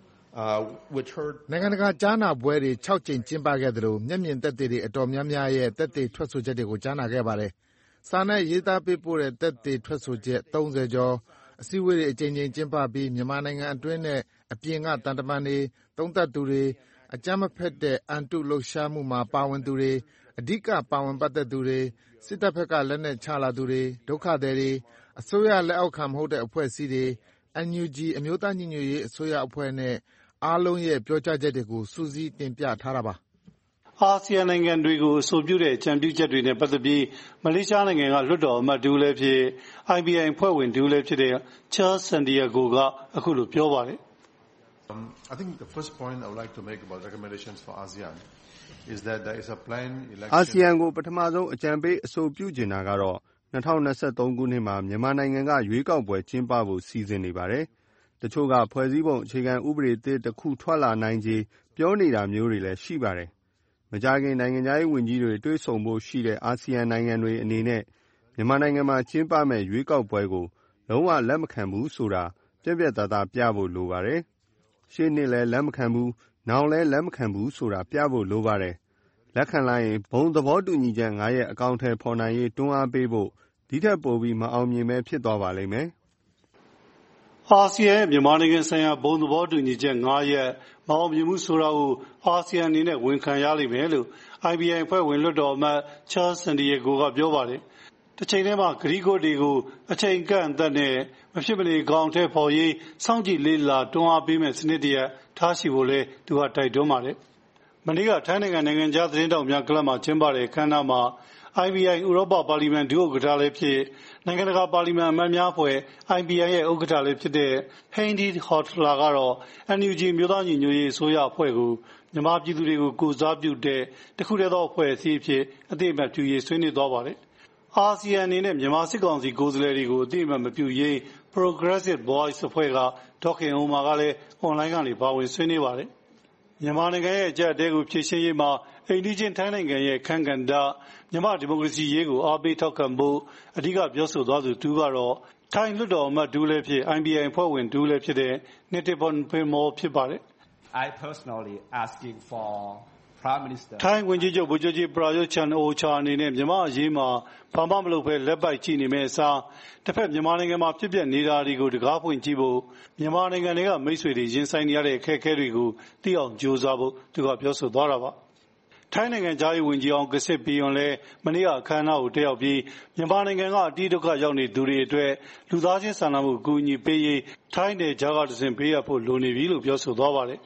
uh, which heard... နိုင်ငံတကာကြားနာပွဲတွေ၆ကြိမ်ကျင်းပခဲ့သလိုမျက်မြင်သက်သေတွေအတော်များများရဲ့သက်သေထွက်ဆိုချက်တွေကိုကြားနာခဲ့ပါတယ်။စာနဲ့ရေးသားပေးပို့တဲ့သက်သေထွက်ဆိုချက်၃၀ကျော်အစည်းအဝေးတွေအကြိမ်ကြိမ်ကျင်းပပြီးမြန်မာနိုင်ငံအတွင်းနဲ့အပြင်ကတန်တမန်တွေသုံးသပ်သူတွေအကြမ်းမဖက်တဲ့အန်တုလှုပ်ရှားမှုမှာပါဝင်သူတွေအဓိကပါဝင်ပတ်သက်သူတွေစစ်တပ်ဘက်ကလက်နက်ချလာသူတွေဒုက္ခသည်တွေအစိုးရလက်အောက်ခံမဟုတ်တဲ့အဖွဲ့အစည်းတွေ အန် ယူ ဂျီ အမျိုးသားညီညွတ်ရေးအစိုးရအဖွဲ့နဲ့အားလုံးရဲ့ပြောကြားချက်တွေကိုစူးစီးတင်ပြထားတာပါအအာဆီယံနိုင်ငံတွေကိုအဆိုပြုတဲ့အကြံပြုချက်တွေနဲ့ပတ်သက်ပြီးမလေးရှားနိုင်ငံကလွှတ်တော်အမတ်ဒူလည်းဖြစ် I B I ဖွဲ့ဝင်ဒူလည်းဖြစ်တဲ့ Charles Santiago ကအခုလိုပြောပါတယ် Um, I think the first point I would like to make about recommendations for ASEAN is that there is a planned election. အာဆီယံကိုပထမဆုံးအကြံပေးအဆိုပြုချင်တာကတော့၂၀၂၃ခုနှစ်မှာမြန်မာနိုင်ငံကရွေးကောက်ပွဲကျင်းပဖို့စီစဉ်နေပါတယ်။တချို့ကဖွဲ့စည်းပုံအခြေခံဥပဒေသစ်တစ်ခုထွက်လာနိုင်ခြေပြောနေတာမျိုးတွေလည်းရှိပါတယ်။မကြာခင်နိုင်ငံခြားရေးဝန်ကြီးတွေတွေ့ဆုံဖို့ရှိတဲ့အာဆီယံနိုင်ငံတွေအနေနဲ့မြန်မာနိုင်ငံမှာကျင်းပမဲ့ရွေးကောက်ပွဲကိုလုံးဝလက်မခံဘူးဆိုတာပြက်ပြက်သားသားပြဖို့လိုပါတယ်။ရှေ့နှစ်လည်းလက်မခံဘူး၊နောက်လည်းလက်မခံဘူးဆိုတာပြဖို့လိုပါတယ်။လက်ခံလိုက်ရင်ဘုံသဘောတူညီချက်၅ရပ်အကောင်အထည်ဖော်နိုင်ရေးတွန်းအားပေးဖို့ဒီထက်ပိုပြီးမအောင်မြင်ပဲဖြစ်သွားပါလိမ့်မယ်။အာဆီယံမြန်မာနိုင်ငံဆိုင်ရာဘုံသဘောတူညီချက်၅ရပ်မအောင်မြင်မှုဆိုတာကိုအာဆီယံအနေနဲ့ဝန်ခံရလိမ့်မယ်လို့ I B I ဖွဲ့ဝင်လွှတ်တော်အမတ် Charles Santiago ကပြောပါတယ်။တစ်ချိန်တည်းမှာဂရီကိုတွေကိုအချိန်ကန့်အသတ်နဲ့မဖြစ်မနေကောင်အထည်ဖော်ရေးစောင့်ကြည့်လေးလာတွန်းအားပေးမဲ့စနစ်တရထားရှိဖို့လဲသူကတိုက်တွန်းပါတယ်။မနေ့ကထိုင်းနိုင်ငံနိုင်ငံခြားသတင်းတောက်များကလပ်မှာကျင်းပတဲ့အခမ်းအနားမှာ I B I ဥရောပပါလီမန်ဒုဥက္ကဋ္ဌလည်းဖြစ်နိုင်ငံတကာပါလီမန်အမတ်များအဖွဲ့ I B I ရဲ့ဥက္ကဋ္ဌလည်းဖြစ်တဲ့ Heidi Hautala ကတော့ N U G မျိုးသားညီညွတ်ရေးအစိုးရအဖွဲ့ကိုမြန်မာပြည်သူတွေကိုကိုစားပြုတဲ့တခုတည်းသောအဖွဲ့အစည်းအဖြစ်အသိအမှတ်ပြုရေးဆွေးနွေးသွားပါတယ်။အာဆီယံအနေနဲ့မြန်မာစစ်ကောင်စီကိုယ်စားလှယ်တွေကိုအသိအမှတ်မပြုရေး Progressive Voice အဖွဲ့ကဒေါက်ခင်ဦးမာကလည်း online ကနေပါဝင်ဆွေးနွေးပါတယ်။မြန်မာနိုင်ငံရဲ့အကြက်အတဲကိုဖြည့်ရှင်းရေးမှာအိန္ဒိချင်းထိုင်းနိုင်ငံရဲ့ခန့်ကဏ္ဍမြန်မာဒီမိုကရေစီရေးကိုအားပေးထောက်ခံဖို့အဓိကပြောဆိုသွားသူတူကတော့ထိုင်းလွှတ်တော်အမတ်ဒူလည်းဖြစ် I B I ဖွဲ့ဝင်ဒူလည်းဖြစ်တဲ့ Nittipon Phiromor ဖြစ်ပါတယ် I personally asking for Prime Minister ထိုင်းဝန်ကြီးချုပ်ဗိုလ်ချုပ်ကြီးပရာယွတ်ချန်အိုချာအနေနဲ့မြန်မာအရေးမှာဘာမှမလုပ်ဘဲလက်ပိုက်ကြည့်နေမဲ့အစားတစ်ဖက်မြန်မာနိုင်ငံမှာဖြစ်ပျက်နေတာတွေကိုတကားဖွင့်ကြည့်ဖို့မြန်မာနိုင်ငံတွေကမိတ်ဆွေတွေရင်ဆိုင်နေရတဲ့အခက်အခဲတွေကိုသိအောင်ကြိုးစားဖို့သူကပြောဆိုသွားတာပါထိုင်းနိုင်ငံသားရေးဝန်ကြီးအောင်ကစစ်ပီယွန်လည်းမနေ့ကအခမ်းအနားကိုတက်ရောက်ပြီးမြန်မာနိုင်ငံကအတီးဒုက္ခရောက်နေသူတွေအတွက်လူသားချင်းစာနာမှုအကူအညီပေးရေးထိုင်းနယ်ခြားကတဆင့်ပေးရဖို့လိုနေပြီလို့ပြောဆိုသွားပါတယ်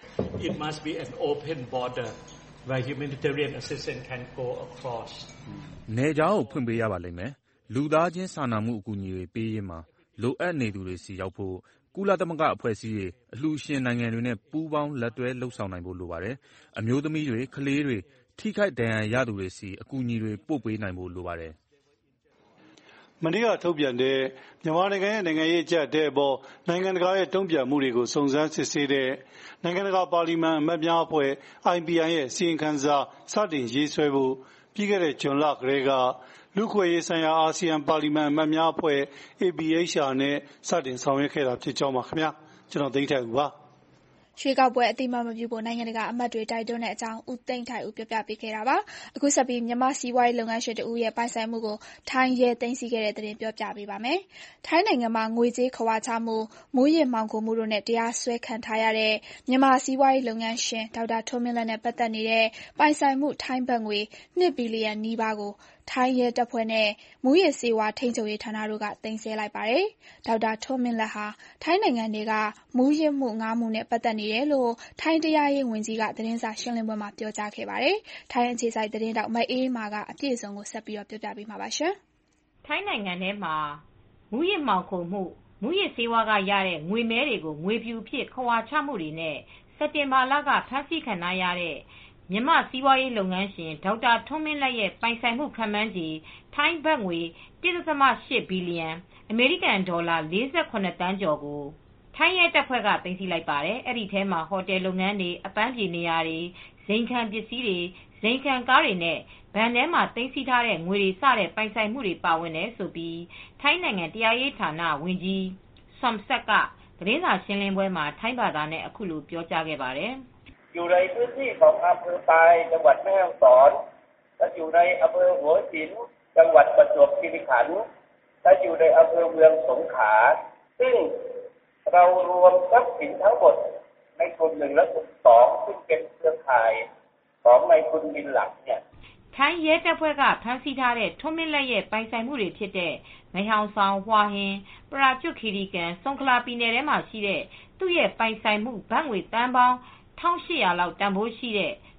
It must be an open border where humanitarian assistance can go across. နယ်ခြားကိုဖွင့်ပေးရပါလိမ့်မယ်။လူသားချင်းစာနာမှုအကူအညီတွေပေးရေးမှာလိုအပ်နေသူတွေစီရောက်ဖို့ကုလသမဂ္ဂအဖွဲ့အစည်းတွေအလှူရှင်နိုင်ငံတွေနဲ့ပူးပေါင်းလက်တွဲလှုပ်ဆောင်နိုင်ဖို့လိုပါတယ်။အမျိုးသမီးတွေကလေးတွေထိခိုက်ဒဏ်ရာရသူတွေစီအကူအညီတွေပို့ပေးနိုင်ဖို့လိုပါတယ်မနေ့ကထုတ်ပြန်တဲ့မြန်မာနိုင်ငံရဲ့နိုင်ငံရေးအကြက်တဲ့အပေါ်နိုင်ငံတကာရဲ့တုံ့ပြန်မှုတွေကိုစုံစမ်းစစ်ဆေးတဲ့နိုင်ငံတကာပါလီမန်အမတ်များအဖွဲ့ I B I ရဲ့စီရင်ခံစာစတင်ရေးဆွဲဖို့ပြီးခဲ့တဲ့ဇွန်လကလေးကလူခွေရေးဆိုင်ရာအာဆီယံပါလီမန်အမတ်များအဖွဲ့ A B H R နဲ့စတင်ဆောင်ရွက်ခဲ့တာဖြစ်ကြောင်းပါခင်ဗျာကျွန်တော်သိထိုက်ဦးပါရွှေကောက်ပွဲအတိမမပြုဖို့နိုင်ငံတကာအမတ်တွေတိုက်တွန်းတဲ့အကြောင်းဦးသိန်းထိုက်ဦးပြပြပေးခဲ့တာပါအခုဆက်ပြီးမြန်မာစီးပွားရေးလုပ်ငန်းရှင်တဦးရဲ့ပိုင်ဆိုင်မှုကိုထိုင်းရဲသိမ်းဆည်းခဲ့တဲ့သတင်းပြောပြပေးပါမယ်ထိုင်းနိုင်ငံမှာငွေကြေးခဝါချမှုမူးယစ်မှောင်ခိုမှုတို့နဲ့တရားစွဲခံထားရတဲ့မြန်မာစီးပွားရေးလုပ်ငန်းရှင်ဒေါက်တာထွန်းမင်းလတ်နဲ့ပတ်သက်နေတဲ့ပိုင်ဆိုင်မှုထိုင်းဘတ်ငွေနှစ်ဘီလီယံနီးပါးကိုထိုင်းရဲတပ်ဖွဲ့နဲ့မူးယစ်ဆေးဝါးထိန်းချုပ်ရေးဌာနတို့ကသိမ်းဆည်းလိုက်ပါတယ်။ဒေါက်တာထွန်းမင်းလတ်ဟာထိုင်းနိုင်ငံတွေကမူးယစ်မှုငါးမှုနဲ့ပတ်သက်နေတယ်လို့ထိုင်းတရားရေးဝန်ကြီးကသတင်းစာရှင်းလင်းပွဲမှာပြောကြားခဲ့ပါတယ်။ထိုင်းအခြေစိုက်သတင်းတောက်မအေးမာကအပြည့်အစုံကိုဆက်ပြီးပြောပြပေးမှာပါရှင်။ထိုင်းနိုင်ငံထဲမှာမူးယစ်မှောင်ခိုမှုမူးယစ်ဆေးဝါးကရတဲ့ငွေမဲတွေကိုငွေပြူဖြစ်ခွာချမှုတွေနဲ့စက်တင်ဘာလကဖမ်းဆီးခံရတဲ့မြန်မာစီးပွားရေးလုပ်ငန်းရှင်ဒေါက်တာထွန်းမင်းလတ်ရဲ့ပိုင်ဆိုင်မှုခန့်မှန်းခြေထိုင်းဘတ်ငွေ တစ်ဒသမ ရှစ်ဘီလီယံအမေရိကန်ဒေါ်လာလေးဆယ့်ခုနစ်သန်းကျော်ကိုထိုင်းရဲတပ်ဖွဲ့ကသိမ်းဆည်းလိုက်ပါတယ်။အဲဒီထဲမှာဟိုတယ်လုပ်ငန်းတွေအပန်းဖြေနေရာတွေဇိမ်ခံပစ္စည်းတွေဇိမ်ခံကားတွေနဲ့ဗန်ထဲမှာသိမ်းဆည်းထားတဲ့ငွေတွေစတဲ့ပိုင်ဆိုင်မှုတွေပါဝင်တယ်ဆိုပြီးထိုင်းနိုင်ငံတရားရေးဌာနဝန်ကြီးဆွမ်ဆက်ကသတင်းစာရှင်းလင်းပွဲမှာထိုင်းဘာသာနဲ့အခုလိုပြောကြားခဲ့ပါတယ်။อยู่ในพื้นที่ของอำเภอปายจังหวัดแม่ฮ่องสอนและอยู่ในอำเภอหัวหินจังหวัดประจวบคีรีขันธ์และอยู่ในอำเภอเมืองสงขลาซึ่งเรารวมทรัพย์สินทั้งหมดในกลุ่มหนึ่งและกลุ่มสองซึ่งเป็นเครือข่ายของนายทุนบินหลักเนี่ยထိုင်းရဲတပ်ဖွဲ့ကဖမ်းဆီးထားတဲ့ထွန်းမင်းလက်ရဲ့ပိုင်ဆိုင်မှုတွေဖြစ်တဲ့မဟောင်ဆောင်၊ဟွာဟင်၊ပရာကျွတ်ခီရီကန်၊ဆုံခလာပြည်နယ်ထဲမှာရှိတဲ့သူ့ရဲ့ပိုင်ဆိုင်မှုဘတ်ငွေတန်ပေါင်းတစ်ထောင်ရှစ်ရာလောက်တန်ဖိုးရှိတဲ့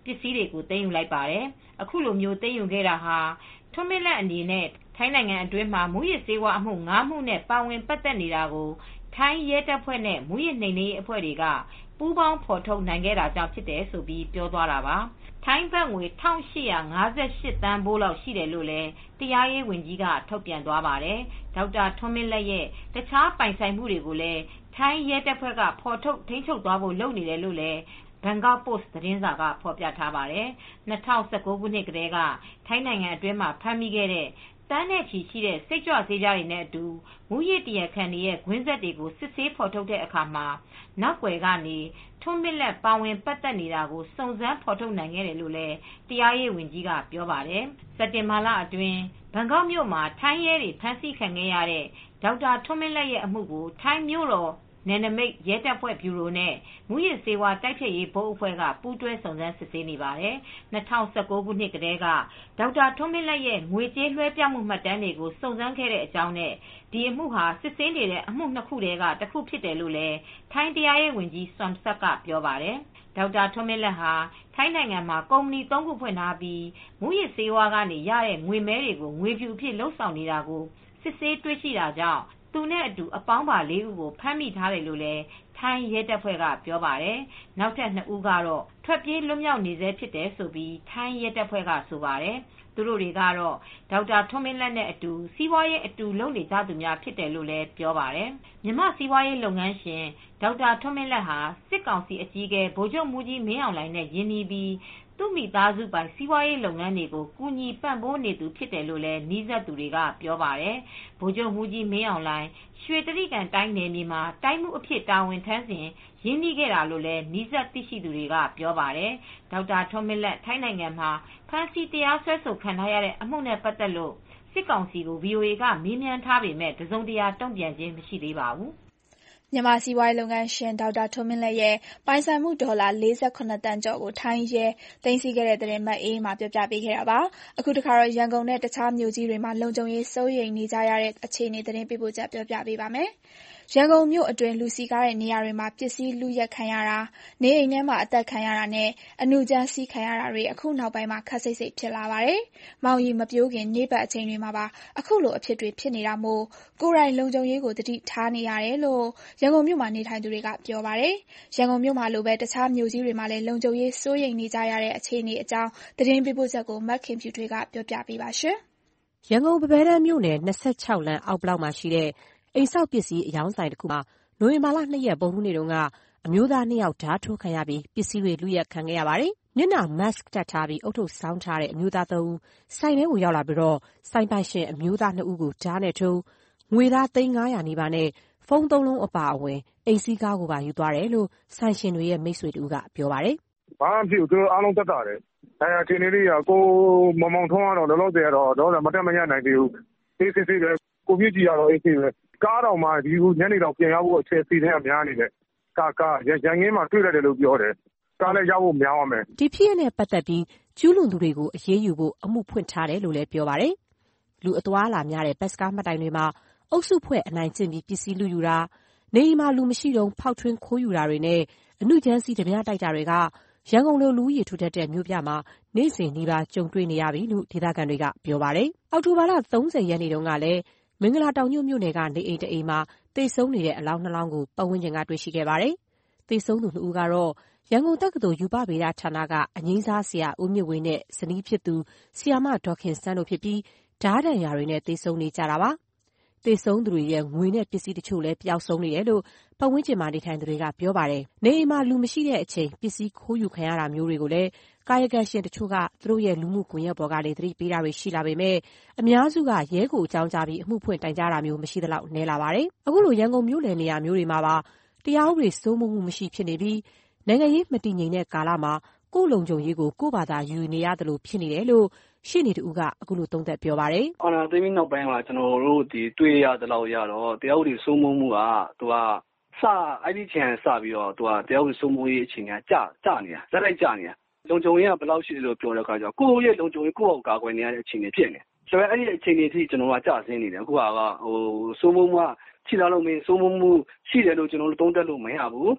ပစ္စည်းတွေကိုသိမ်းယူလိုက်ပါတယ်။အခုလိုမျိုးသိမ်းယူခဲ့တာဟာထွန်းမင်းလက်အနေနဲ့ထိုင်းနိုင်ငံအတွင်းမှာမူရစ်ဆေးဝါးအမှု၅မှုနဲ့ပါဝင်ပတ်သက်နေတာကိုထိုင်းရဲတပ်ဖွဲ့နဲ့မူရစ်နှိမ်နင်းရေးအဖွဲ့တွေကပူးပေါင်းဖော်ထုတ်နိုင်ခဲ့တာကြောင့်ဖြစ်တယ်ဆိုပြီးပြောသွားတာပါ။ထိုင်းဘတ်ငွေ၁၈၅၈သန်းဘိုးလောက်ရှိတယ်လို့လည်းတရားရေးဝန်ကြီးကထုတ်ပြန်သွားပါတယ်။ဒေါက်တာထွန်းမင်းလက်ရဲ့တခြားပိုင်ဆိုင်မှုတွေကိုလည်းထိုင်းရဲတပ်ဖွဲ့ကဖော်ထုတ်ထိန်းချုပ်သွားဖို့လုပ်နေတယ်လို့လည်းဘန်ကောက်ပို့စ်သတင်းစာကဖော်ပြထားပါတယ်။၂၀၁၉ခုနှစ်ကတည်းကထိုင်းနိုင်ငံအတွင်းမှာဖမ်းမိခဲ့တဲ့တန်းနဲ့ချီရှိတဲ့စိတ်ကြွဆေးပြားတွေနဲ့အတူမူရစ်တရားခံတွေရဲ့ကွင်းဆက်တွေကိုစစ်ဆေးဖော်ထုတ်တဲ့အခါမှာနောက်ွယ်ကနေထွန်းမင်းလက်ပါဝင်ပတ်သက်နေတာကိုစုံစမ်းဖော်ထုတ်နိုင်ခဲ့တယ်လို့လည်းတရားရေးဝန်ကြီးကပြောပါတယ်။စက်တင်ဘာလအတွင်းဘန်ကောက်မြို့မှာထိုင်းရဲတွေဖမ်းဆီးခံခဲ့ရတဲ့ဒေါက်တာထွန်းမင်းလက်ရဲ့အမှုကိုထိုင်းမြို့တော်နယ်နိမိတ်ရဲတပ်ဖွဲ့ဗျူရိုနဲ့မူရစ်ဆေးဝါးတိုက်ဖျက်ရေးဘုတ်အဖွဲ့ကပူးတွဲစုံစမ်းစစ်ဆေးနေပါတယ်။၂၀၁၉ခုနှစ်ကတည်းကဒေါက်တာထွန်းမင်းလက်ရဲ့ငွေကြေးလွှဲပြောင်းမှုမှတ်တမ်းတွေကိုစုံစမ်းခဲ့တဲ့အကြောင်းနဲ့ဒီအမှုဟာစစ်ဆေးနေတဲ့အမှုနှစ်ခုတည်းကတစ်ခုဖြစ်တယ်လို့လည်းထိုင်းတရားရေးဝန်ကြီးဆွမ်ဆက်ကပြောပါတယ်။ဒေါက်တာထွန်းမင်းလက်ဟာထိုင်းနိုင်ငံမှာကုမ္ပဏီသုံးခုဖွင့်ထားပြီးမူရစ်ဆေးဝါးကနေရတဲ့ငွေမဲတွေကိုငွေဖြူအဖြစ်လှုပ်ဆောင်နေတာကိုစစ်ဆေးတွေ့ရှိတာကြောင့်သူနဲ့အတူအပေါင်းပါလေးဦးကိုဖမ်းမိထားတယ်လို့လည်းထိုင်းရဲတပ်ဖွဲ့ကပြောပါတယ်။နောက်ထပ်နှစ်ဦးကတော့ထွက်ပြေးလွတ်မြောက်နေဆဲဖြစ်တယ်ဆိုပြီးထိုင်းရဲတပ်ဖွဲ့ကဆိုပါတယ်။သူတို့တွေကတော့ဒေါက်တာထွန်းမင်းလက်နဲ့အတူစီးပွားရေးအတူလုပ်နေကြသူများဖြစ်တယ်လို့လည်းပြောပါတယ်။မြန်မာစီးပွားရေးလုပ်ငန်းရှင်ဒေါက်တာထွန်းမင်းလက်ဟာစစ်ကောင်စီအကြီးအကဲဗိုလ်ချုပ်မှူးကြီးမင်းအောင်လှိုင်နဲ့ရင်းနှီးပြီးသူ့မိသားစုပိုင်စီးပွားရေးလုပ်ငန်းတွေကိုကူညီပံ့ပိုးနေသူဖြစ်တယ်လို့လည်းနှီးစပ်သူတွေကပြောပါတယ်။ဗိုလ်ချုပ်မှူးကြီးမင်းအောင်လှိုင်ရွှေတြိဂံတိုင်းနယ်မြေမှာတိုင်းမှုအဖြစ်တာဝန်ထမ်းစဉ်ရင်းနှီးခဲ့တာလို့လည်းနှီးစပ်သိရှိသူတွေကပြောပါတယ်။ဒေါက်တာထွန်းမင်းလက်ထိုင်းနိုင်ငံမှာဖမ်းဆီးတရားစွဲဆိုခံထားရတဲ့အမှုနဲ့ပတ်သက်လို့စစ်ကောင်စီကို ဗွီအိုအေကမေးမြန်းထားပေမဲ့တစုံတရာတုံ့ပြန်ခြင်းမရှိသေးပါဘူး။မြန်မာစီးပွားရေးလုပ်ငန်းရှင်ဒေါက်တာထွန်းမင်းလက်ရဲ့ပိုင်ဆိုင်မှုဒေါ်လာ၄၇သန်းကျော်ကိုထိုင်းရဲသိမ်းဆည်းခဲ့တဲ့သတင်းမအေးမှာပြောပြပေးခဲ့တာပါ။အခုတခါတော့ရန်ကုန်နဲ့တခြားမြို့ကြီးတွေမှာလုံခြုံရေးစိုးရိမ်နေကြရတဲ့အခြေအနေသတင်းပေးပို့ချက်ပြောပြပေးပါမယ်။ရန်ကုန်မြို့အတွင်းလူစည်ကားတဲ့နေရာတွေမှာပစ္စည်းလုယက်ခံရတာ၊နေအိမ်ထဲမှာအသက်ခံရတာနဲ့အနုကြမ်းစီးခံရတာတွေအခုနောက်ပိုင်းမှာခပ်စိတ်စိတ်ဖြစ်လာပါတယ်။မောင်ရီမပြိုးခင်နေ့ပတ်အချိန်တွေမှာပါအခုလိုအဖြစ်တွေဖြစ်နေတာမို့ကိုယ်တိုင်လုံခြုံရေးကိုသတိထားနေရတယ်လို့ရန်ကုန်မြို့မှာနေထိုင်သူတွေကပြောပါတယ်။ရန်ကုန်မြို့မှာလိုပဲတခြားမြို့ကြီးတွေမှာလည်းလုံခြုံရေးစိုးရိမ်နေကြရတဲ့အခြေအနေအကြောင်းသတင်းပေးပို့ချက်ကိုမတ်ခင်ဖြူထွေးကပြောပြပေးပါရှင်။ရန်ကုန်ပန်းဘဲတန်းမြို့နယ်၂၆လမ်းအောက်ဘလောက်မှာရှိတဲ့အိမ်ဆောက်ပစ္စည်းအယောင်းဆိုင်တစ်ခုမှာနိုဝင်ဘာလ၂ရက်ဗုဒ္ဓဟူးနေ့တုန်းကအမျိုးသား၂ယောက်ဓားထိုးခံရပြီးပစ္စည်းတွေလုယက်ခံခဲ့ရပါတယ်။မျက်နှာ mask တပ်ထားပြီးအုတ်ထုပ်ဆောင်းထားတဲ့အမျိုးသား၃ဦးဆိုင်ထဲကိုရောက်လာပြီးတော့ဆိုင်ပိုင်ရှင်အမျိုးသား၂ဦးကိုဓားနဲ့ထိုးငွေသားသိန်း၅ရာနီးပါးနဲ့ဖုန်းသုံးလုံးအပါအဝင်အိမ်စီးကားကိုပါယူသွားတယ်လို့ဆိုင်ရှင်တွေရဲ့မိတ်ဆွေတူကပြောပါတယ်။ဘာမှမဖြစ်ဘူးသူတို့အားလုံးသက်သာတယ်။အဲအချိန်လေးကကိုမောင်မောင်ထွန်းကတော့လောလောဆယ်ကတော့တော့မတက်မရနိုင်သေးဘူး။အေးစစ်စစ်ပဲကိုမြင့်ကြီးကတော့အေးစစ်ပဲကားတော်မှဒီညနေတော့ပြင်ရဖို့အခြေစီနဲ့အများနေတယ်ကာကာရန်ငင်းမှာတွေ့ရတယ်လို့ပြောတယ်ကားလည်းရဖို့များအောင်မယ်ဒီဖြစ်ရတဲ့ပတ်သက်ပြီးကျူးလွန်သူတွေကိုအရေးယူဖို့အမှုဖွင့်ထားတယ်လို့လည်းပြောပါတယ်လူအသွားလာများတဲ့ဘတ်စကားမှတ်တိုင်တွေမှာအုပ်စုဖွဲ့အနိုင်ကျင့်ပြီးပစ္စည်းလူယူတာနေအိမ်မှာလူမရှိတော့ဖောက်ထွင်းခိုးယူတာတွေနဲ့အမှုချမ်းစီဓမြတိုက်တာတွေကရန်ကုန်လိုလူကြီးထူထပ်တဲ့မြို့ပြမှာနေ့စဉ်နှီးပါကြုံတွေ့နေရပြီလို့ဒေသခံတွေကပြောပါတယ်အောက်တိုဘာလ၃၀ရက်နေ့တုန်းကလည်းမင်္ဂလာတောင်ညွန့်မြို့နယ်ကနေအိမ်တအိမ်မှာသေဆုံးနေတဲ့အလောင်းနှလောင်းကိုပတ်ဝန်းကျင်ကတွေ့ရှိခဲ့ပါတယ်။သေဆုံးသူနှစ်ဦးကတော့ရန်ကုန်တက္ကသိုလ်ယူပဗေဒဌာနကအငိမ့်စားဆရာဦးမြင့်ဝင်းနဲ့ဇနီးဖြစ်သူဆီယာမဒေါခင်စန်းတို့ဖြစ်ပြီးဓားဒဏ်ရာတွေနဲ့သေဆုံးနေကြတာပါ။သေဆုံးသူတွေရဲ့ငွေနဲ့ပစ္စည်းတချို့လည်းပျောက်ဆုံးနေတယ်လို့ပတ်ဝန်းကျင်မှာနေထိုင်သူတွေကပြောပါတယ်။နေအိမ်မှာလူမရှိတဲ့အချိန်ပစ္စည်းခိုးယူခံရတာမျိုးတွေကိုလည်းကာယကံရှင်တချို့ကသူတို့ရဲ့လူမှုကွန်ရက်ပေါ်ကနေသတိပေးတာတွေရှိလာပေမဲ့အများစုကရဲကိုအကြောင်းကြားပြီးအမှုဖွင့်တိုင်ကြားတာမျိုးမရှိသလောက်နည်းလာပါတယ်။အခုလိုရန်ကုန်မြို့လယ်နေရာမျိုးတွေမှာပါတရားဥပဒေစိုးမိုးမှုမရှိဖြစ်နေပြီးနိုင်ငံရေးမတည်ငြိမ်တဲ့ကာလမှာကိုယ်လုံခြုံရေးကိုကိုယ့်ဘာသာယူနေရတယ်လို့ဖြစ်နေတယ်လို့ရှင်းနေတူကအခုလိုသုံးသပ်ပြောပါတယ်။အာဏာသိမ်းပြီးနောက်ပိုင်းမှာကျွန်တော်တို့ဒီတွေ့ရသလောက်ရတော့တရားဥပဒေစိုးမိုးမှုကသူကစအဲ့ဒီချိန်စပြီးတော့သူကတရားဥပဒေစိုးမိုးရေးအချိန်ကကြာကြာနေတာဇက်လိုက်ကြာနေတာလုံခြုံရေးကဘယ်လောက်ရှိတယ်လို့ပြောတဲ့အခါကျတော့ကိုယ့်ရဲ့လုံခြုံရေးကိုယ့်အောင်ကာကွယ်နေရတဲ့အခြေအနေဖြစ်နေ။ဆိုတော့အဲ့ဒီအခြေအနေအထိကျွန်တော်ကကြာဆင်းနေတယ်။အခုကဟိုစိုးမိုးမှုကရှိလာလို့မင်းစိုးမိုးမှုရှိတယ်လို့ကျွန်တော်တို့သုံးသပ်လို့မရဘူး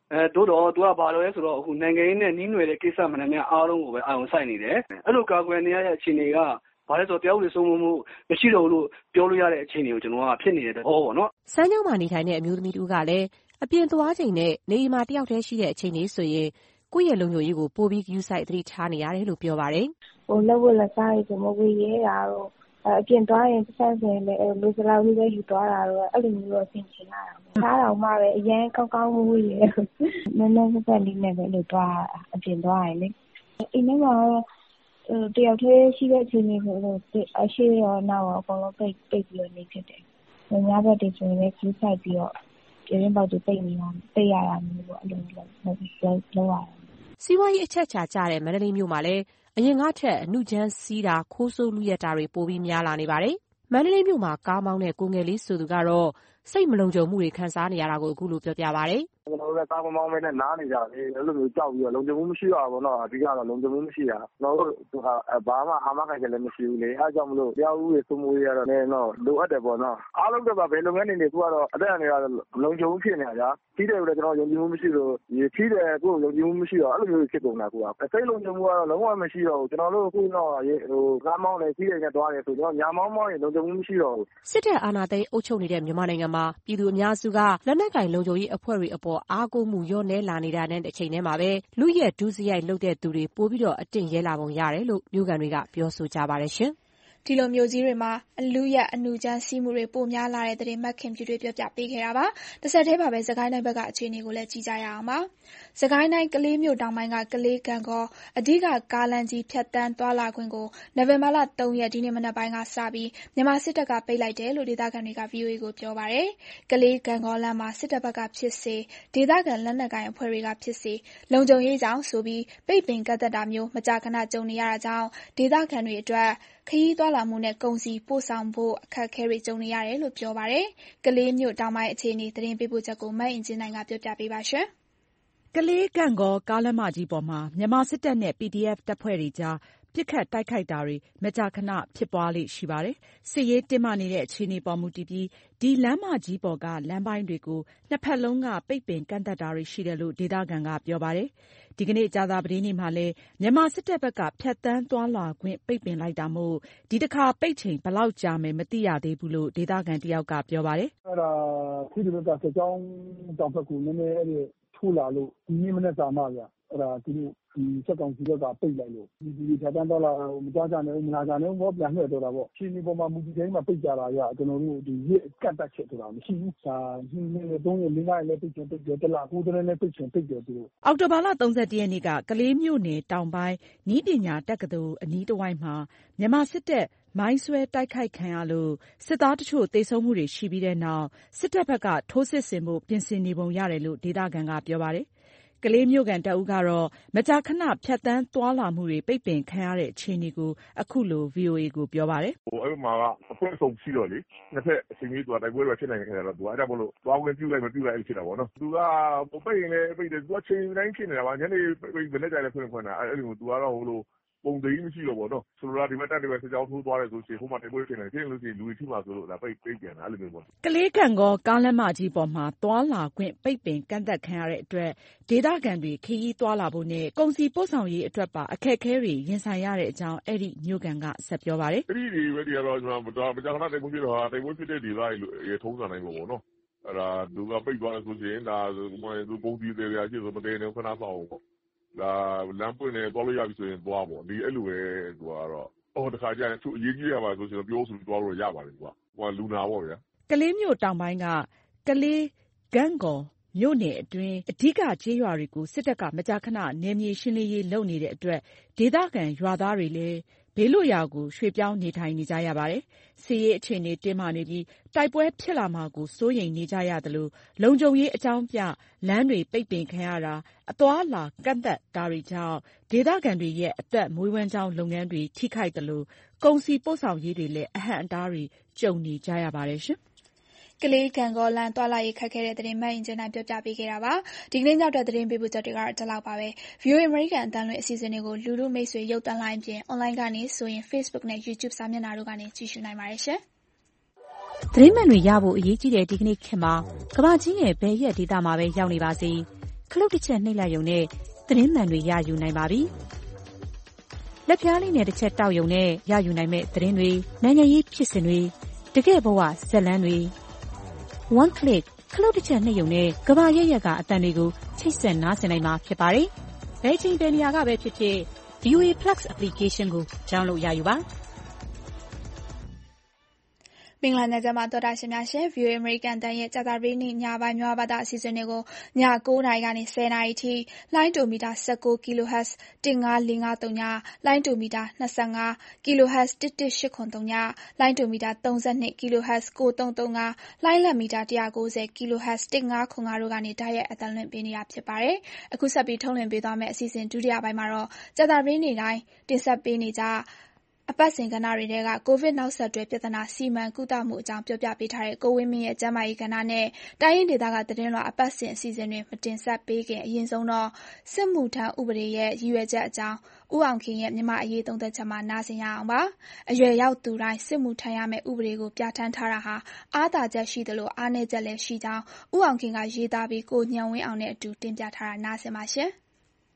အဲသို့တော့သူကဘာလို့လဲဆိုတော့အခုနိုင်ငံရေးနဲ့နှီးနွယ်တဲ့ကိစ္စမှန်တယ်များအားလုံးကိုပဲအာရုံစိုက်နေတယ်အဲ့လိုကာကွယ်နေရတဲ့အခြေအနေကဘာလဲဆိုတော့တရားဥပဒေစိုးမိုးမှုမရှိတော့လို့ပြောလို့ရတဲ့အခြေအနေကိုကျွန်တော်ကဖြစ်နေတဲ့သဘောပေါ့နော်စမ်းကြောင်းမှာနေထိုင်တဲ့အမျိုးသမီးတူကလည်းအပြင်သွားချိန်နဲ့နေအိမ်မှာတယောက်တည်းရှိတဲ့အချိန်လေးဆိုရင်ကိုယ့်ရဲ့လုံခြုံရေးကိုပိုပြီးဂရုစိုက်သတိထားနေရတယ်လို့ပြောပါတယ်ဟိုလက်ဝက်လက်စားရေးဆိုမဝေးရဲတာတော့အပြင်သွားရင်ဆက်ဆက်ဆိုရင်လည်းလူစလောက်လေးပဲယူသွားတာတော့အဲ့လိုမျိုးတော့ဆင်ခြင်ရတာပေါ့စားတော့မှပဲအရင်ကောင်းကောင်းမဝေးရဲနည်းနည်းဆက်ဆက်လေးနဲ့ပဲလို့သွားအပြင်သွားရင်လေအိမ်ထဲမှာတယောက်တည်းရှိတဲ့အချိန်လေးဆိုတော့အရှိရောနောက်ရောအကုန်လုံးပိတ်ပိတ်ပြီးတော့နေဖြစ်တယ်ညဘက်တည်းဆိုရင်လည်းခူးဆိုင်ပြီးတော့ပြင်းပေါက်တွေပိတ်နေတာပိတ်ရတာမျိုးပေါ့အဲ့လိုလုပ်လုပ်လုပ်ရတာစီးပွားရေးအချက်ချာကျတဲ့မန္တလေးမြို့မှာလည်းအရင်ကထက်အနုချမ်းစီးတာခိုးဆိုးလူရက်တာတွေပိုပြီးများလာနေပါတယ်။မန္တလေးမြို့မှာကားမောင်းတဲ့ကိုငယ်လေးဆိုသူကတော့စိတ်မလုံခြုံမှုတွေခံစားနေရတာကိုအခုလိုပြောပြပါတယ်။ကျွန်တော်တို့လည်းကားမမောင်းမဲနဲ့နားနေကြတယ်အဲ့လိုမျိုးကြောက်ပြီးတော့လုံခြုံမှုမရှိရဘူးနော်အဓိကတော့လုံခြုံမှုမရှိတာကျွန်တော်တို့ဘာမှအာမခံချက်လည်းမရှိဘူးလေအဲကြောင့်မလို့တရားဥပဒေစိုးမိုးရေးရတော့လည်းတော့လိုအပ်တယ်ပေါ့နော်အားလုံးတော့ဘယ်လုပ်ငန်းနေနေသူကတော့အသက်အန္တရာယ်လုံခြုံမှုဖြစ်နေတာကြာပြီးတယ်လည်းကျွန်တော်ယုံကြည်မှုမရှိလို့ဒီပြီးတယ်ကိုယုံကြည်မှုမရှိတော့အဲ့လိုမျိုးဖြစ်ကုန်တာကိုကစိတ်လုံခြုံမှုကတော့လုံးဝမရှိတော့ဘူးကျွန်တော်တို့ခုတော့ဟိုကားမောင်းနေပြီးတယ်နဲ့တွားတယ်ဆိုကျွန်တော်ညာမောင်းမောင်းရင်လုံခြုံမှုမရှိတော့ဘူးစစ်တပ်အာဏာသိမ်းအုပ်ချုပ်နေတဲ့မြန်မာနိုင်ငံမှာပြည်သူအများစုကလက်နက်ကင်လုံခြုံရေးအဖွဲ့တွေအပေါ်အားကိုးမှုရော့နဲလာနေတာနဲ့တစ်ချိန်တည်းမှာပဲလူရက်ဒုစရိုက်လုပ်တဲ့သူတွေပိုပြီးတော့အတင့်ရဲလာပုံရတယ်လို့မြို့ကန်တွေကပြောဆိုကြပါတယ်ရှင်ဒီလိုမျိုးကြီးတွေမှာအလူရက်အနုချမ်းစီးမှုတွေပိုများလာတဲ့တဲ့မှတ်ခင်ပြတွေပြောပြပေးခဲ့တာပါတစ်ဆက်တည်းပါပဲစကိုင်းတိုင်းဘက်ကအခြေအနေကိုလည်းကြည့်ကြရအောင်ပါစကိုင်းတိုင်းကလေးမြို့တောင်ပိုင်းကကလေးကံကောအဓိကကားလမ်းကြီးဖြတ်တန်းသွားလာခွင့်ကိုနိုဝင်ဘာလ၃ရက်ဒီနေ့မနက်ပိုင်းကစပြီးမြန်မာစစ်တပ်ကပိတ်လိုက်တယ်လို့ဒေသခံတွေက ဗွီအိုအေကိုပြောပါတယ်ကလေးကံကောလမ်းမှာစစ်တပ်ဘက်ကဖြစ်စေဒေသခံလက်နက်ကိုင်အဖွဲ့တွေကဖြစ်စေလုံခြုံရေးကြောင့်ဆိုပြီးပိတ်ပင်ကန့်သက်တာမျိုးမကြာခဏကြုံနေရတာကြောင့်ဒေသခံတွေအတွက်ခရီးသွားလာမှုနဲ့ကုန်စည်ပို့ဆောင်ဖို့အခက်အခဲတွေကြုံနေရတယ်လို့ပြောပါတယ်။ကလေးမြို့တောင်ပိုင်းအခြေအနေသတင်းပေးပို့ချက်ကိုမအင်ဂျင်နိုင်ကပြောပြပေးပါရှင်။ကလေးကံကောကားလမ်းမကြီးပေါ်မှာမြန်မာစစ်တပ်နဲ့ ပီဒီအက်ဖ် တပ်ဖွဲ့တွေကြားပစ်ခတ်တိုက်ခိုက်တာတွေမကြာခဏဖြစ်ပွားလေ့ရှိပါတယ်။စစ်ရေးတင်းမာနေတဲ့အခြေအနေပေါ်မူတည်ပြီးဒီလမ်းမကြီးပေါ်ကလမ်းပိုင်းတွေကိုနှစ်ဖက်လုံးကပိတ်ပင်ကန့်သတ်တာတွေရှိတယ်လို့ဒေသခံကပြောပါတယ်။ဒီကနေ့ကြာသပတေးနေ့မှာလည်းမြန်မာစစ်တပ်ဘက်ကဖြတ်တန်းသွားလာခွင့်ပိတ်ပင်လိုက်တာမို့ဒီတစ်ခါပိတ်ချိန်ဘယ်လောက်ကြာမယ်မသိရသေးဘူးလို့ဒေသခံတယောက်ကပြောပါတယ်။အဲ့ဒါခုဒီဘက်ကစစ်ကြောင်းတောင်ဘက်ကိုနည်းနည်းအဲ့ဒီထိုးလာလို့ဒီနေ့မနေ့ကမှဗျအဲ့ဒါသူတို့ဒီစက်ကောင်စီဘက်ကပိတ်လိုက်လို့ဒီဒီဖြတ်တန်းသွားလာမကြကြနဲ့မနာကြနဲ့ဘောပြန်လှည့်တော့တာပေါ့ရှင်ဒီပေါ်မှာမူဒီတိုင်းမှာပိတ်ကြတာရကျွန်တော်တို့ဒီရစ်ကတ်တက်ချက်ဆိုတာမရှိဘူး။ဒါဒီနေ့သုံးရက်လေးငါးရက်လည်းပိတ်ချင်ပိတ်တယ်တလားကိုယ်တည်းလည်းပိတ်ချင်ပိတ်တယ်သူတို့အောက်တိုဘာလ၃၁ရက်နေ့ကကလေးမြို့နယ်တောင်ပိုင်းနည်းပညာတက္ကသိုလ်အနီးတစ်ဝိုက်မှာမြန်မာစစ်တပ်မိုင်းဆွဲတိုက်ခိုက်ခံရလို့စစ်သားတချို့သေဆုံးမှုတွေရှိပြီးတဲ့နောက်စစ်တပ်ဘက်ကထိုးစစ်ဆင်ဖို့ပြင်ဆင်နေပုံရတယ်လို့ဒေသခံကပြောပါတယ်။ကလေးမြို့ကန်တအုပ်ကတော့မကြာခဏဖြတ်တန်းသွားလာမှုတွေပိတ်ပင်ခံရတဲ့အခြေအနေကိုအခုလို ဗွီအိုအေကိုပြောပါတယ်။ဟိုအဲ့မှာကအဖွင့်ဆုံးရှိတော့လေနှစ်ဖက်အချိန်ကြီးသူကတိုက်ပွဲတွေဖြစ်နိုင်ခဲ့တယ်တော့သူကအဲ့ဒါမို့လို့သွားဝင်ပြုတ်လိုက်မပြုတ်လိုက်ဖြစ်တာပေါ့နော်။သူကပိတ်ရင်လည်းပိတ်တယ်သူကချိန်တိုင်းဖြစ်နေတာပါညနေပိတ်ဘယ်နဲ့ကြလဲဖွင့်ဖွင့်တာအဲ့လိုသူကတော့ဟိုလိုပုံသိမ်းမရှိတော့ဘောနော်ဆိုတော့ဒီဘက်တက်တွေပဲစကြောင်းထိုးသွားတယ်ဆိုရှင်ဟိုမှာတိုက်ပွဲဖြစ်နေတယ်လို့ရှိရင်လူတွေထိမှာဆိုလို့ဒါပိတ်ပိတ်ပြန်တာအဲ့လိုမျိုးပေါ့ကလေးကံကောကားလမ်းမကြီးပေါ်မှာသွားလာခွင့်ပိတ်ပင်ကန့်သက်ခံရတဲ့အတွက်ဒေသခံတွေခရီးသွားလာဖို့နဲ့ကုန်စည်ပို့ဆောင်ရေးအတွက်ပါအခက်အခဲတွေရင်ဆိုင်ရတဲ့အကြောင်းအဲ့ဒီမြို့ကန်ကဆက်ပြောပါတယ်အဲ့ဒီတွေပဲဒီကတော့ကျွန်တော်မကြာခဏတိုက်ပွဲဖြစ်တော့တိုက်ပွဲဖြစ်တဲ့ဒေသတွေရေထုံးစံနိုင်ပေါ့ပေါ့နော်အဲ့ဒါသူကပိတ်သွားတယ်ဆိုရင်ဒါသူကုန်စည်တွေရရှိဆိုမတဲနေခဏဆောင်ပေါ့ဒါလမ်းပွင့်နေသွားလို့ရပြီဆိုရင်သွားပေါ့ဒီအဲ့လိုပဲသူကတော့ဟိုတခါကျရင်သူအရေးကြီးရပါဆိုကျွန်တော်ပြောဆိုသွားလို့ရပါတယ်ကွာဟိုကလူနာပေါ့ဗျာကလေးမြို့တောင်ပိုင်းကကလေးဂန့်ကော်မြို့နယ်အတွင်းအဓိကကျေးရွာတွေကိုစစ်တပ်ကမကြာခဏနယ်မြေရှင်းလင်းရေးလုပ်နေတဲ့အတွက်ဒေသခံရွာသားတွေလည်းဘေးလွတ်ရာကိုရွှေ့ပြောင်းနေထိုင်နေကြရပါတယ်။စစ်ရေးအခြေအနေတင်းမာနေပြီးတိုက်ပွဲဖြစ်လာမှာကိုစိုးရိမ်နေကြရသလိုလုံခြုံရေးအကြောင်းပြလမ်းတွေပိတ်ပင်ခံရတာအသွားအလာကန့်သတ်တာတွေကြောင့်ဒေသခံတွေရဲ့အသက်မွေးဝမ်းကြောင်းလုပ်ငန်းတွေထိခိုက်သလိုကုန်စည်ပို့ဆောင်ရေးတွေလည်းအဟန့်အတားတွေကြုံနေကြရပါတယ်ရှင်။ကလေးကံကောလန်တွာလာရေးခက်ခဲတဲ့သတင်းမှန်အင်ဂျင်နိုင်ပြောပြပေးခဲ့တာပါဒီကနေ့ရောက်တဲ့သတင်းပေးပို့ချက်တွေကတော့ဒီလောက်ပါပဲ ဗွီအိုအေ American အတန်းလွှင့်အစီအစဉ်တွေကိုလူလူမိတ်ဆွေရုပ်သံလိုင်းပြင် online ကနေဆိုရင် Facebook နဲ့ YouTube စာမျက်နှာတို့ကနေကြည့်ရှုနိုင်ပါတယ်ရှင်သတင်းမှန်တွေရဖို့အရေးကြီးတဲ့ဒီကနေ့ခေတ်မှာကမ္ဘာကြီးရဲ့ဘယ်ရက်ဒေသမှာပဲရောက်နေပါစေခလုတ်တစ်ချက်နှိပ်လိုက်ရုံနဲ့သတင်းမှန်တွေရယူနိုင်ပါပြီ။လက်ဖျားလေးနဲ့တစ်ချက်တောက်ရုံနဲ့ရယူနိုင်မဲ့သတင်းတွေနိုင်ငံရေးဖြစ်စဉ်တွေတကယ့်ဘဝဇာတ်လမ်းတွေ one click ခလုတ်တစ်ချက်နှိပ်ရုံနဲ့ကဘာရက်ရက်ကအတန်တွေကိုချိတ်ဆက်နားဆင်နိုင်မှာဖြစ်ပါတယ်။ဘယ်ချိန်ဘယ်နေရာကပဲဖြစ်ဖြစ် ဗီအိုအေ Plus application ကို download ရယူပါ။မင်္ဂလာညချမ်းပါသောတာရှင်များရှင် ဗီအိုအေ American တန်ရဲ့ကြာသပတေးနေ့ညပိုင်းမြန်မာဘာသာအစီအစဉ်တွေကိုည9:00နာရီကနေ10:00နာရီထိလိုင်းတူမီတာ19 kHz 15453ညလိုင်းတူမီတာ25 kHz 11803ညလိုင်းတူမီတာ32 kHz 9335လိုင်းလက်မီတာ190 kHz 1505တို့ကနေတိုက်ရိုက်အသံလွှင့်ပေးနေတာဖြစ်ပါတယ်။အခုဆက်ပြီးထုတ်လွှင့်ပေးသွားမယ့်အစီအစဉ်ဒုတိယပိုင်းမှာတော့ကြာသပတေးနေ့တိုင်းတင်ဆက်ပေးနေကြအပတ်စဉ်ကဏ္ဍတွေထဲကကိုဗစ်နောက်ဆက်တွဲပြဿနာစီမံကုသမှုအကြောင်းပြောပြပေးထားတဲ့ကိုဝင်းမင်းရဲ့ကျန်းမာရေးကဏ္ဍနဲ့တိုင်းရင်းဒေသကသတင်းလွှာအပတ်စဉ်အစီအစဉ်တွေမတင်ဆက်ပေးခင်အရင်ဆုံးတော့စစ်မှုထမ်းဥပဒေရဲ့ရည်ရွယ်ချက်အကြောင်းဦးအောင်ခင်ရဲ့မြန်မာအရေးသုံးသပ်ချက်မှာနားဆင်ရအောင်ပါ။အရွယ်ရောက်သူတိုင်းစစ်မှုထမ်းရမယ့်ဥပဒေကိုပြဋ္ဌာန်းထားတာဟာအားသာချက်ရှိသလိုအားနည်းချက်လည်းရှိကြောင်းဦးအောင်ခင်ကရေးသားပြီးကိုညံဝင်းအောင်နဲ့အတူတင်ပြထားတာနားဆင်ပါရှင်။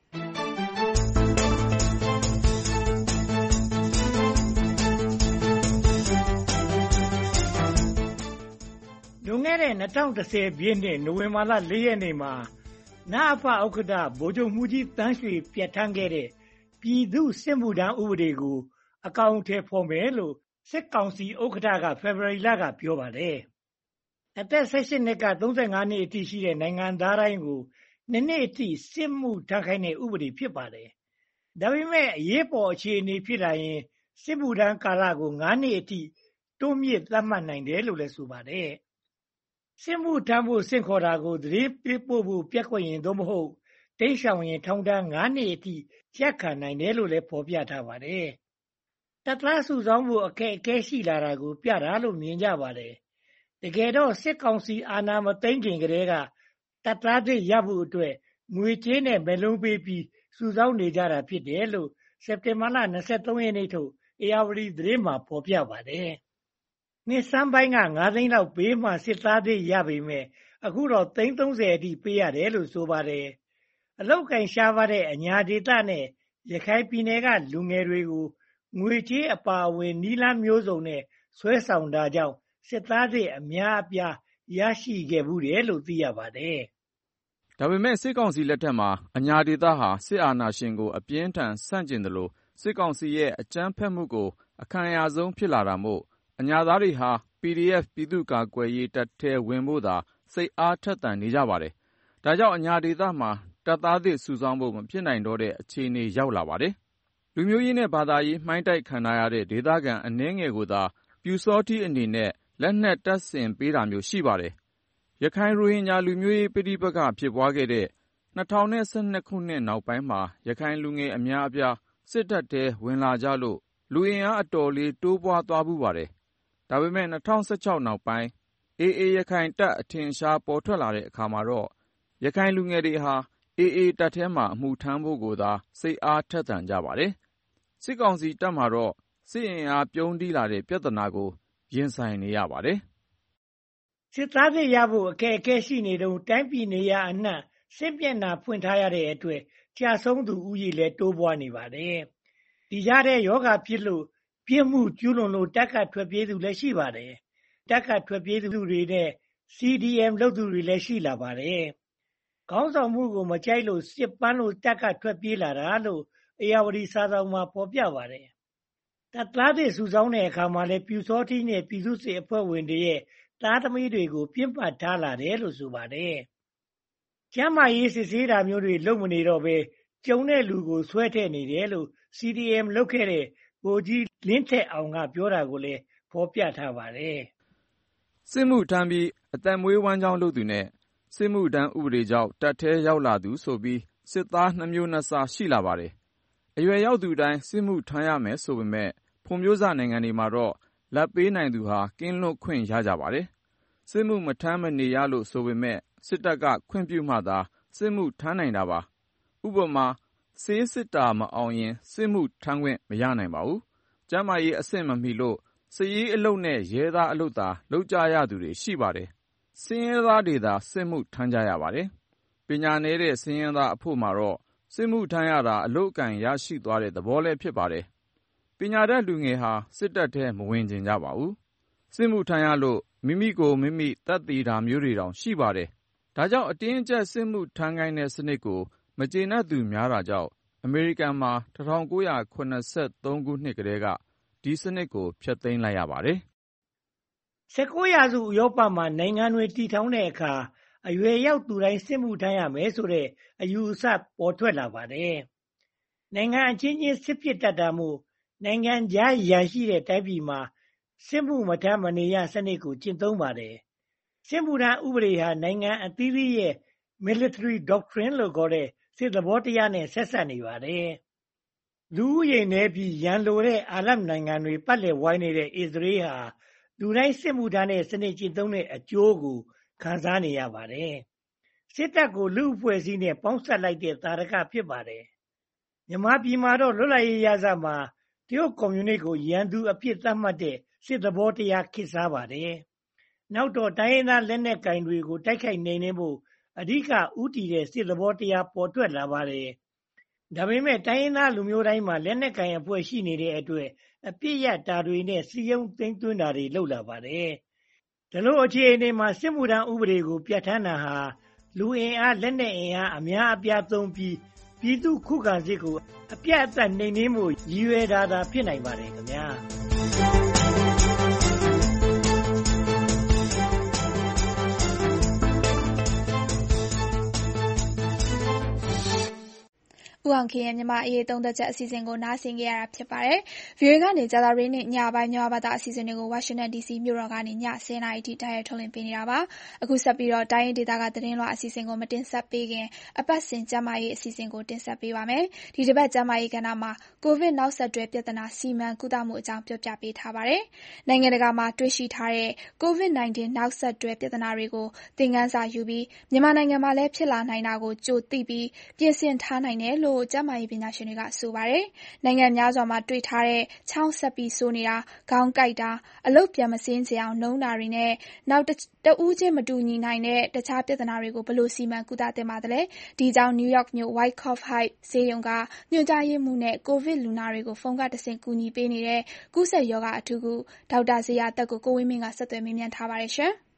လွန်ခဲ့တဲ့၂၀၁၀ပြည့်နှစ်နိုဝင်ဘာလ၄ရက်နေ့မှာနအဖဥက္ကဋ္ဌဗိုလ်ချုပ်မှူးကြီးသန်းရွှေပြဋ္ဌာန်းခဲ့တဲ့ပြည်သူ့စစ်မှုထမ်းဥပဒေကိုအကောင်အထည်ဖော်မယ်လို့စစ်ကောင်စီဥက္ကဋ္ဌကဖေဖော်ဝါရီလကပြောပါတယ်။အသက်၁၈နှစ်က၃၅နှစ်အထိရှိတဲ့နိုင်ငံသားတိုင်းကိုနှစ်နှစ်အထိစစ်မှုထမ်းခိုင်းတဲ့ဥပဒေဖြစ်ပါတယ်။ဒါပေမဲ့အရေးပေါ်အခြေအနေဖြစ်လာရင်စစ်မှုထမ်းကာလကို၅နှစ်အထိတိုးမြင့်သတ်မှတ်နိုင်တယ်လို့လည်းဆိုပါတယ်။စစ်မှုထမ်းဖို့ဆင့်ခေါ်တာကိုသတင်းပေးပို့ဖို့ပျက်ကွက်ရင်သို့မဟုတ်တိမ်းရှောင်ရင်ထောင်ဒဏ်၅နှစ်အထိကျခံနိုင်တယ်လို့လည်းဖော်ပြထားပါတယ်။တပ်သားစုဆောင်းဖို့အခက်အခဲရှိလာတာကိုပြတာလို့မြင်ကြပါတယ်။တကယ်တော့စစ်ကောင်စီအာဏာမသိမ်းခင်ကတည်းကတပ်သားတွေရဖို့အတွက်ငွေကြေးနဲ့မလုံးပေးပြီးစုဆောင်းနေကြတာဖြစ်တယ်လို့စက်တင်ဘာလ၂၃ရက်နေ့ထုတ်ဧရာဝတီသတင်းမှာဖော်ပြပါတယ်။နှစ်ဆန်းပိုင်းက၅သိန်းလောက်ပေးမှစစ်သားတွေရပေမဲ့အခုတော့သိန်း၃၀အထိပေးရတယ်လို့ဆိုပါတယ်။အလောက်ကန်ရှားပါတဲ့အညာဒေသနဲ့ရခိုင်ပြည်နယ်ကလူငယ်တွေကိုငွေကြေးအပါအဝင်နီလန်းမျိုးစုံနဲ့ဆွဲဆောင်တာကြောင့်စစ်သားတွေအများအပြားရရှိခဲ့မှုတယ်လို့သိရပါတယ်။ဒါပေမဲ့စစ်ကောင်စီလက်ထက်မှာအညာဒေသဟာစစ်အာဏာရှင်ကိုအပြင်းထန်ဆန့်ကျင်တယ်လို့စစ်ကောင်စီရဲ့အကြမ်းဖက်မှုကိုအခံရဆုံးဖြစ်လာတာမို့အညာသားတွေဟာ ပီဒီအက်ဖ် ပြည်သူ့ကာကွယ်ရေးတပ်ထဲဝင်ဖို့သာစိတ်အားထက်သန်နေကြပါတယ်။ဒါကြောင့်အညာဒေသမှာတပ်သားသစ်စုဆောင်းဖို့မဖြစ်နိုင်တော့တဲ့အခြေအနေရောက်လာပါတယ်။လူမျိုးရေးနဲ့ဘာသာရေးမှိုင်းတိုက်ခံထားရတဲ့ဒေသခံအနည်းငယ်ကိုသာပျူစောထီးအနေနဲ့လက်နက်တပ်ဆင်ပေးတာမျိုးရှိပါတယ်။ရခိုင်ရိုဟင်ဂျာလူမျိုးရေးပဋိပက္ခဖြစ်ပွားခဲ့တဲ့၂၀၁၂ခုနှစ်နောက်ပိုင်းမှာရခိုင်လူငယ်အများအပြားစစ်တပ်ထဲဝင်လာကြလို့လူအင်အားအတော်လေးတိုးပွားသွားဖူးပါတယ်။ဒါပေမဲ့၂၀၁၆နောက်ပိုင်းအေအေရခိုင်တပ်အထင်ရှားပေါ်ထွက်လာတဲ့အခါမှာတော့ရခိုင်လူငယ်တွေဟာအေအေတပ်ထဲမှာအမှုထမ်းဖို့ကိုသာစိတ်အားထက်သန်ကြပါတယ်။စစ်ကောင်စီတပ်မှာတော့စစ်အင်အားပြုံးတီးလာတဲ့ပြဿနာကိုရင်ဆိုင်နေရပါတယ်။စစ်သားတွေရဖို့အခက်အခဲရှိနေတော့တိုင်းပြည်နေရာအနှံ့စစ်မျက်နှာဖွင့်ထားရတဲ့အတွက်ကြာဆုံးသူဦးရေလည်းတိုးပွားနေပါတယ်။ဒီကြားထဲယောဂဖြစ်လို့ပြစ်မှုကျူးလွန်လို့တက်ကထွက်ပြေးသူလည်းရှိပါတယ်။တက်ကထွက်ပြေးသူတွေနဲ့ စီ ဒီ အမ် လုပ်သူတွေလည်းရှိလာပါတယ်။ခေါင်းဆောင်မှုကိုမကြိုက်လို့စစ်ပန်းလို့တက်ကထွက်ပြေးလာတာလို့ဧရာဝတီစာဆောင်မှာဖော်ပြပါတယ်။တပ်သားတွေစုဆောင်းတဲ့အခါမှာလည်းပြူစောထီးနဲ့ပြည်သူ့စစ်အဖွဲ့ဝင်တွေရဲ့သားသမီးတွေကိုပြစ်မှတ်ထားလာတယ်လို့ဆိုပါတယ်။ကျမ်းမာရေးစစ်ဆေးတာမျိုးတွေလုပ်မနေတော့ပဲကျုံတဲ့လူကိုဆွဲထည့်နေတယ်လို့ စီ ဒီ အမ် လုပ်ခဲ့တဲ့ဗိုလ်ကြီးလင်းထက်အောင်ကပြောတာကိုလည်းဖော်ပြထားပါတယ်။စစ်မှုထမ်းပြီးအသက်မွေးဝမ်းကြောင်းလုပ်သူနဲ့စစ်မှုထမ်းဥပဒေကြောင့်တပ်ထဲရောက်လာသူဆိုပြီးစစ်သားနှစ်မျိုးနှစ်စားရှိလာပါတယ်။အရွယ်ရောက်သူတိုင်းစစ်မှုထမ်းရမယ်ဆိုပေမဲ့ဖွံ့ဖြိုးစနိုင်ငံတွေမှာတော့လာဘ်ပေးနိုင်သူဟာကင်းလွတ်ခွင့်ရကြပါတယ်။စစ်မှုမထမ်းမနေရလို့ဆိုပေမဲ့စစ်တပ်ကခွင့်ပြုမှသာစစ်မှုထမ်းနိုင်တာပါ။ဥပမာဆေးစစ်တာမအောင်ရင်စစ်မှုထမ်းခွင့်မရနိုင်ပါဘူး။ကျန်းမာရေးအဆင့်မမီလို့စာရေးအလုပ်နဲ့ရဲသားအလုပ်သာလုပ်ကြရသူတွေရှိပါတယ်။ဆင်းရဲသားတွေသာစစ်မှုထမ်းကြရပါတယ်။ပညာနည်းတဲ့ဆင်းရဲသားအဖို့မှာတော့စစ်မှုထမ်းရတာအလို့အကင်ရရှိသွားတဲ့သဘောလည်းဖြစ်ပါတယ်။ပညာတတ်လူငယ်ဟာစစ်တပ်ထဲမဝင်ကျင်ကြပါဘူး။စစ်မှုထမ်းရလို့မိမိကိုမိမိသတ်သေတာမျိုးတွေတောင်ရှိပါတယ်။ဒါကြောင့်အတင်းအကျပ်စစ်မှုထမ်းခိုင်းတဲ့စနစ်ကိုမကျေနပ်သူများတာကြောင့်အမေရိကန်မှာ၁၉၇၃ခုနှစ်ကတည်းကဒီစနစ်ကိုဖျက်သိမ်းလိုက်ရပါတယ်။၁၉ရာစုဥရောပမှာနိုင်ငံတွေတည်ထောင်တဲ့အခါအရွယ်ရောက်သူတိုင်းစစ်မှုထမ်းရမယ်ဆိုတဲ့အယူအဆပေါ်ထွက်လာပါတယ်။နိုင်ငံအချင်းချင်းစစ်ဖြစ်တတ်တာမို့နိုင်ငံခြားရန်ရှိတဲ့တိုင်းပြည်မှာစစ်မှုမထမ်းမနေရစနစ်ကိုကျင့်သုံးပါတယ်။စစ်မှုထမ်းဥပဒေဟာနိုင်ငံအသီးသီးရဲ့ military doctrine လို့ခေါ်တဲ့စစ်သဘောတရားနဲ့ဆက်စပ်နေပါတယ်။လူဦးရေနည်းပြီးရန်လိုတဲ့အာလပ်နိုင်ငံတွေပတ်လည်ဝိုင်းနေတဲ့အစ္စရေးဟာလူတိုင်းစစ်မှုထမ်းတဲ့စနစ်ကျင့်သုံးတဲ့အကျိုးကိုခံစားနေရပါတယ်။စစ်တပ်ကိုလူအဖွဲ့အစည်းနဲ့ပေါင်းစပ်လိုက်တဲ့သာရကဖြစ်ပါတယ်။မြန်မာပြည်မှာတော့လွတ်လပ်ရေးရစမှာတရုတ်ကွန်မြူနစ်ကိုရန်သူအဖြစ်သတ်မှတ်တဲ့စစ်သဘောတရားခေတ်စားပါတယ်။နောက်တော့တိုင်းရင်းသားလက်နက်ကိုင်တွေကိုတိုက်ခိုက်နှိမ်နင်းဖို့အဓိကဦးတည်တဲ့စစ်သဘောတရားပေါ်ထွက်လာပါတယ်။ဒါပေမဲ့တိုင်းရင်းသားလူမျိုးတိုင်းမှာလက်နက်ကိုင်အဖွဲ့ရှိနေတဲ့အတွက်အပြစ်ရတာတွေနဲ့စီယုံသိမ်းသွင်းတာတွေလုပ်လာပါတယ်။ဒီလိုအခြေအနေမှာစစ်မှုထမ်းဥပဒေကိုပြဋ္ဌာန်းတာဟာလူအင်အားလက်နက်အင်အားအများအပြားသုံးပြီးပြည်သူခုခံစစ်ကိုအပြတ်အသတ်နှိမ်နင်းမှုရည်ရွယ်တာသာဖြစ်နိုင်ပါတယ်ခင်ဗျာ။ဦးအောင်ခင်ရဲ့မြန်မာအရေးသုံးသပ်ချက်အစီအစဉ်ကိုနားဆင်ကြရတာဖြစ်ပါတယ်။ ဗွီအိုအေကနေကြာသပတေးနေ့ညပိုင်းမြန်မာဘာသာအစီအစဉ်တွေကိုဝါရှင်တန်ဒီစီမြို့တော်ကနေညဆယ်နာရီထိတိုက်ရိုက်ထုတ်လွှင့်ပေးနေတာပါ။အခုဆက်ပြီးတော့တိုင်းရင်းဒေသကသတင်းလွှာအစီအစဉ်ကိုမတင်ဆက်ပေးခင်အပတ်စဉ်ကျန်းမာရေးအစီအစဉ်ကိုတင်ဆက်ပေးပါမယ်။ဒီတစ်ပတ်ကျန်းမာရေးကဏ္ဍမှာကိုဗစ်နောက်ဆက်တွဲပြဿနာစီမံကုသမှုအကြောင်းပြောပြပေးထားပါတယ်။နိုင်ငံတကာမှာတွေ့ရှိထားတဲ့ကိုဗစ် ၁၉ နောက်ဆက်တွဲပြဿနာတွေကိုသင်ခန်းစာယူပြီးမြန်မာနိုင်ငံမှာလည်းဖြစ်လာနိုင်တာကိုကြိုသိပြီးပြင်ဆင်ထားနိုင်တယ်လို့ကျန်းမာရေးပညာရှင်တွေကဆိုပါတယ်။နိုင်ငံများစွာမှာတွေ့ထားတဲ့ချောင်းဆက်ပြီးဆိုးနေတာ၊ခေါင်းကိုက်တာ၊အလုပ်ပြန်မဆင်းချင်အောင်နှုန်းတာတွေနဲ့နောက်တဦးချင်းမတူညီနိုင်တဲ့တခြားပြဿနာတွေကိုဘယ်လိုစီမံကုသသင့်ပါသလဲ။ဒီအကြောင်းနယူးယောက်မြို့ Wyckoff Heights ဆေးရုံကညွှန်ကြားရေးမှူးနဲ့ကိုဗစ်လူနာတွေကိုဖုန်းကတဆင့်ကူညီပေးနေတဲ့ကူးစက်ရောဂါအထူးကုဒေါက်တာဇေယျာသက်ကိုကိုဝင်းမင်းကဆက်သွယ်မေးမြန်းထားပါတယ်ရှင်။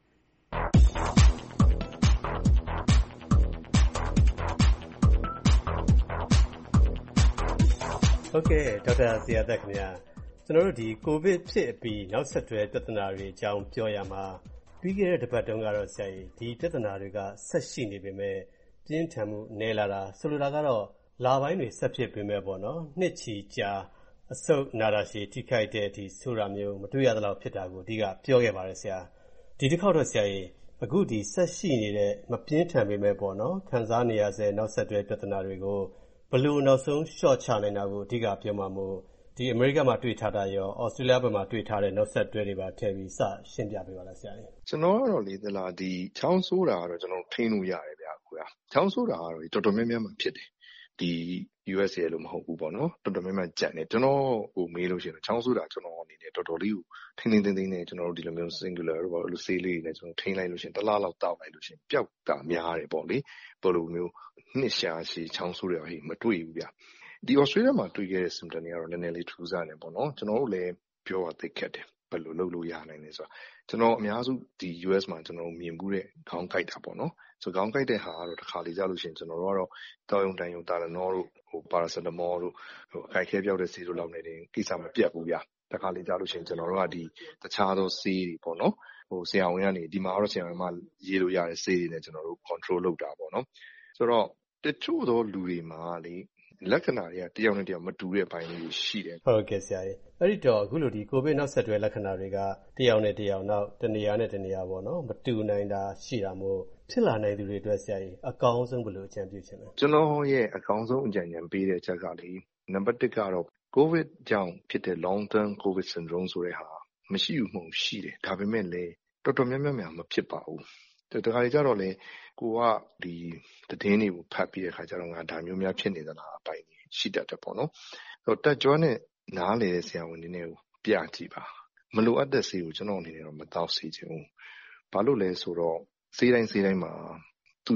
ဟုတ်ကဲ့ဒေါက်တာဇေယျာသက်ခင်ဗျာကျွန်တော်တို့ဒီကိုဗစ်ဖြစ်ပြီးနောက်ဆက်တွဲပြဿနာတွေအကြောင်းပြောရမှာပြီးခဲ့တဲ့တစ်ပတ်တုန်းကတော့ဆရာကြီးဒီပြဿနာတွေကဆက်ရှိနေပေမဲ့ပြင်းထန်မှုနည်းလာတာဆိုလိုတာကတော့လာပိုင်းတွေဆက်ဖြစ်ပေမဲ့ပေါ့နော်နှစ်ချီကြာအဆုတ်နာတာရှည်ထိခိုက်တဲ့ဒီဆိုတာမျိုးမတွေ့ရသလောက်ဖြစ်တာကိုအဓိကပြောခဲ့ပါတယ်ဆရာဒီတစ်ခေါက်တော့ဆရာကြီးအခုဒီဆက်ရှိနေတဲ့မပြင်းထန်ပေမဲ့ပေါ့နော်ခံစားနေရတဲ့နောက်ဆက်တွဲပြဿနာတွေကိုဘယ်လိုနောက်ဆုံး short ချနိုင်တာကိုအဓိကပြောမှာမို့ဒီအမေရိကမှာတွေ့ထားတာရောဩစတြေးလျဘက်မှာတွေ့ထားတဲ့နောက်ဆက်တွဲတွေပါထည့်ပြီးစရှင်းပြပေးပါလားဆရာကြီးကျွန်တော်ကတော့လေသလားဒီချောင်းဆိုးတာကတော့ကျွန်တော်ထိန်းလို့ရတယ်ဗျာကွာချောင်းဆိုးတာကတော့တော်တော်များများမှဖြစ်တယ်ဒီ U S A လို့မဟုတ်ဘူးပေါ့နော်တော်တော်များများကြံတယ်ကျွန်တော်ဟိုမေးလို့ရှိရင်ချောင်းဆိုးတာကျွန်တော်အနေနဲ့တော်တော်လေးကိုထိန်းထိန်းသိမ်းသိမ်းနဲ့ကျွန်တော်တို့ဒီလိုမျိုး singular တော့လို့ဆေးလေးနဲ့ကျွန်တော်ထိန်းလိုက်လို့ရှိရင်တစ်လလောက်တောက်လိုက်လို့ရှိရင်ပျောက်တာများတယ်ပေါ့လေဘယ်လိုမျိုးနှစ်ရှာရှည်ချောင်းဆိုးတယ်ဟိမတွေ့ဘူးဗျာဒီ Australia မှာတွေ့ခဲ့တဲ့ symptom တွေကတော့နည်းနည်းလေးထူးဆန်းတယ်ပေါ့နော်ကျွန်တော်တို့လည်းပြောရသိခက်တယ်ဘယ်လိုလုပ်လို့ရနိုင်လဲဆိုတာကျွန်တော်အများစုဒီ U S မှာကျွန်တော်မြင်မှုတဲ့ခေါင်းကိုက်တာပေါ့နော်ဆိုခေါင်းကိုက်တဲ့ဟာကတော့တစ်ခါလေကြာလို့ရှိရင်ကျွန်တော်တို့ကတော့တောက်ယုံတန်ယုံတာလနောတို့ဟို paracetamol တို့ဟိုအခိုက်ခဲပြောက်တဲ့ဆေးတို့လောက်နေတယ်ကိစ္စမပြတ်ဘူးဗျာတစ်ခါလေကြာလို့ရှိရင်ကျွန်တော်တို့ကဒီတခြားသောဆေးတွေပေါ့နော်ဟိုဆရာဝန်ကနေဒီမှာတော့ဆရာဝန်ကရေးလို့ရတဲ့ဆေးတွေနဲ့ကျွန်တော်တို့ control လုပ်တာပေါ့နော်ဆိုတော့တချို့သောလူတွေမှာလေလက္ခဏာတွေကတယောက်နဲ့တယောက်မတူတဲ့ဘိုင်းလေးရှိတယ်ဟုတ်ကဲ့ဆရာကြီးအဲ့ဒီတော့အခုလိုဒီကိုဗစ်နောက်ဆက်တွဲလက္ခဏာတွေကတယောက်နဲ့တယောက်နောက်တနေရာနဲ့တနေရာပေါ့နော်မတူနိုင်တာရှိတာမို့ဖြစ်လာနိုင်သူတွေအတွက်ဆရာကြီးအကောင်းဆုံးဘယ်လိုအကြံပြုချင်လဲကျွန်တော်ရဲ့အကောင်းဆုံးအကြံဉာဏ်ပေးတဲ့ချက်ကလေနံပါတ်တစ်ကတော့ကိုဗစ်ကြောင့်ဖြစ်တဲ့ long term covid syndrome ဆိုတဲ့ဟာမရှိဘူးမဟုတ်ရှိတယ်ဒါပေမဲ့လည်းတော်တော်များများမဖြစ်ပါဘူးတခါကြတော့လေကိုကဒီသတင်းတွေကိုဖတ်ပြီးတဲ့ခါကျတော့ငါဒါမျိုးများဖြစ်နေသလားအပိုင်းရှိတတ်တယ်ပေါ့နော်ဆိုတော့တက်ကြွနဲ့နားလေတဲ့ဆရာဝန်တွေနဲ့ပြကြည့်ပါမလိုအပ်တဲ့ဆေးကိုကျွန်တော်အနေနဲ့တော့မတောက်စေချင်ဘူးဘာလို့လဲဆိုတော့ဆေးတိုင်းဆေးတိုင်းမှာသူ့ရဲ့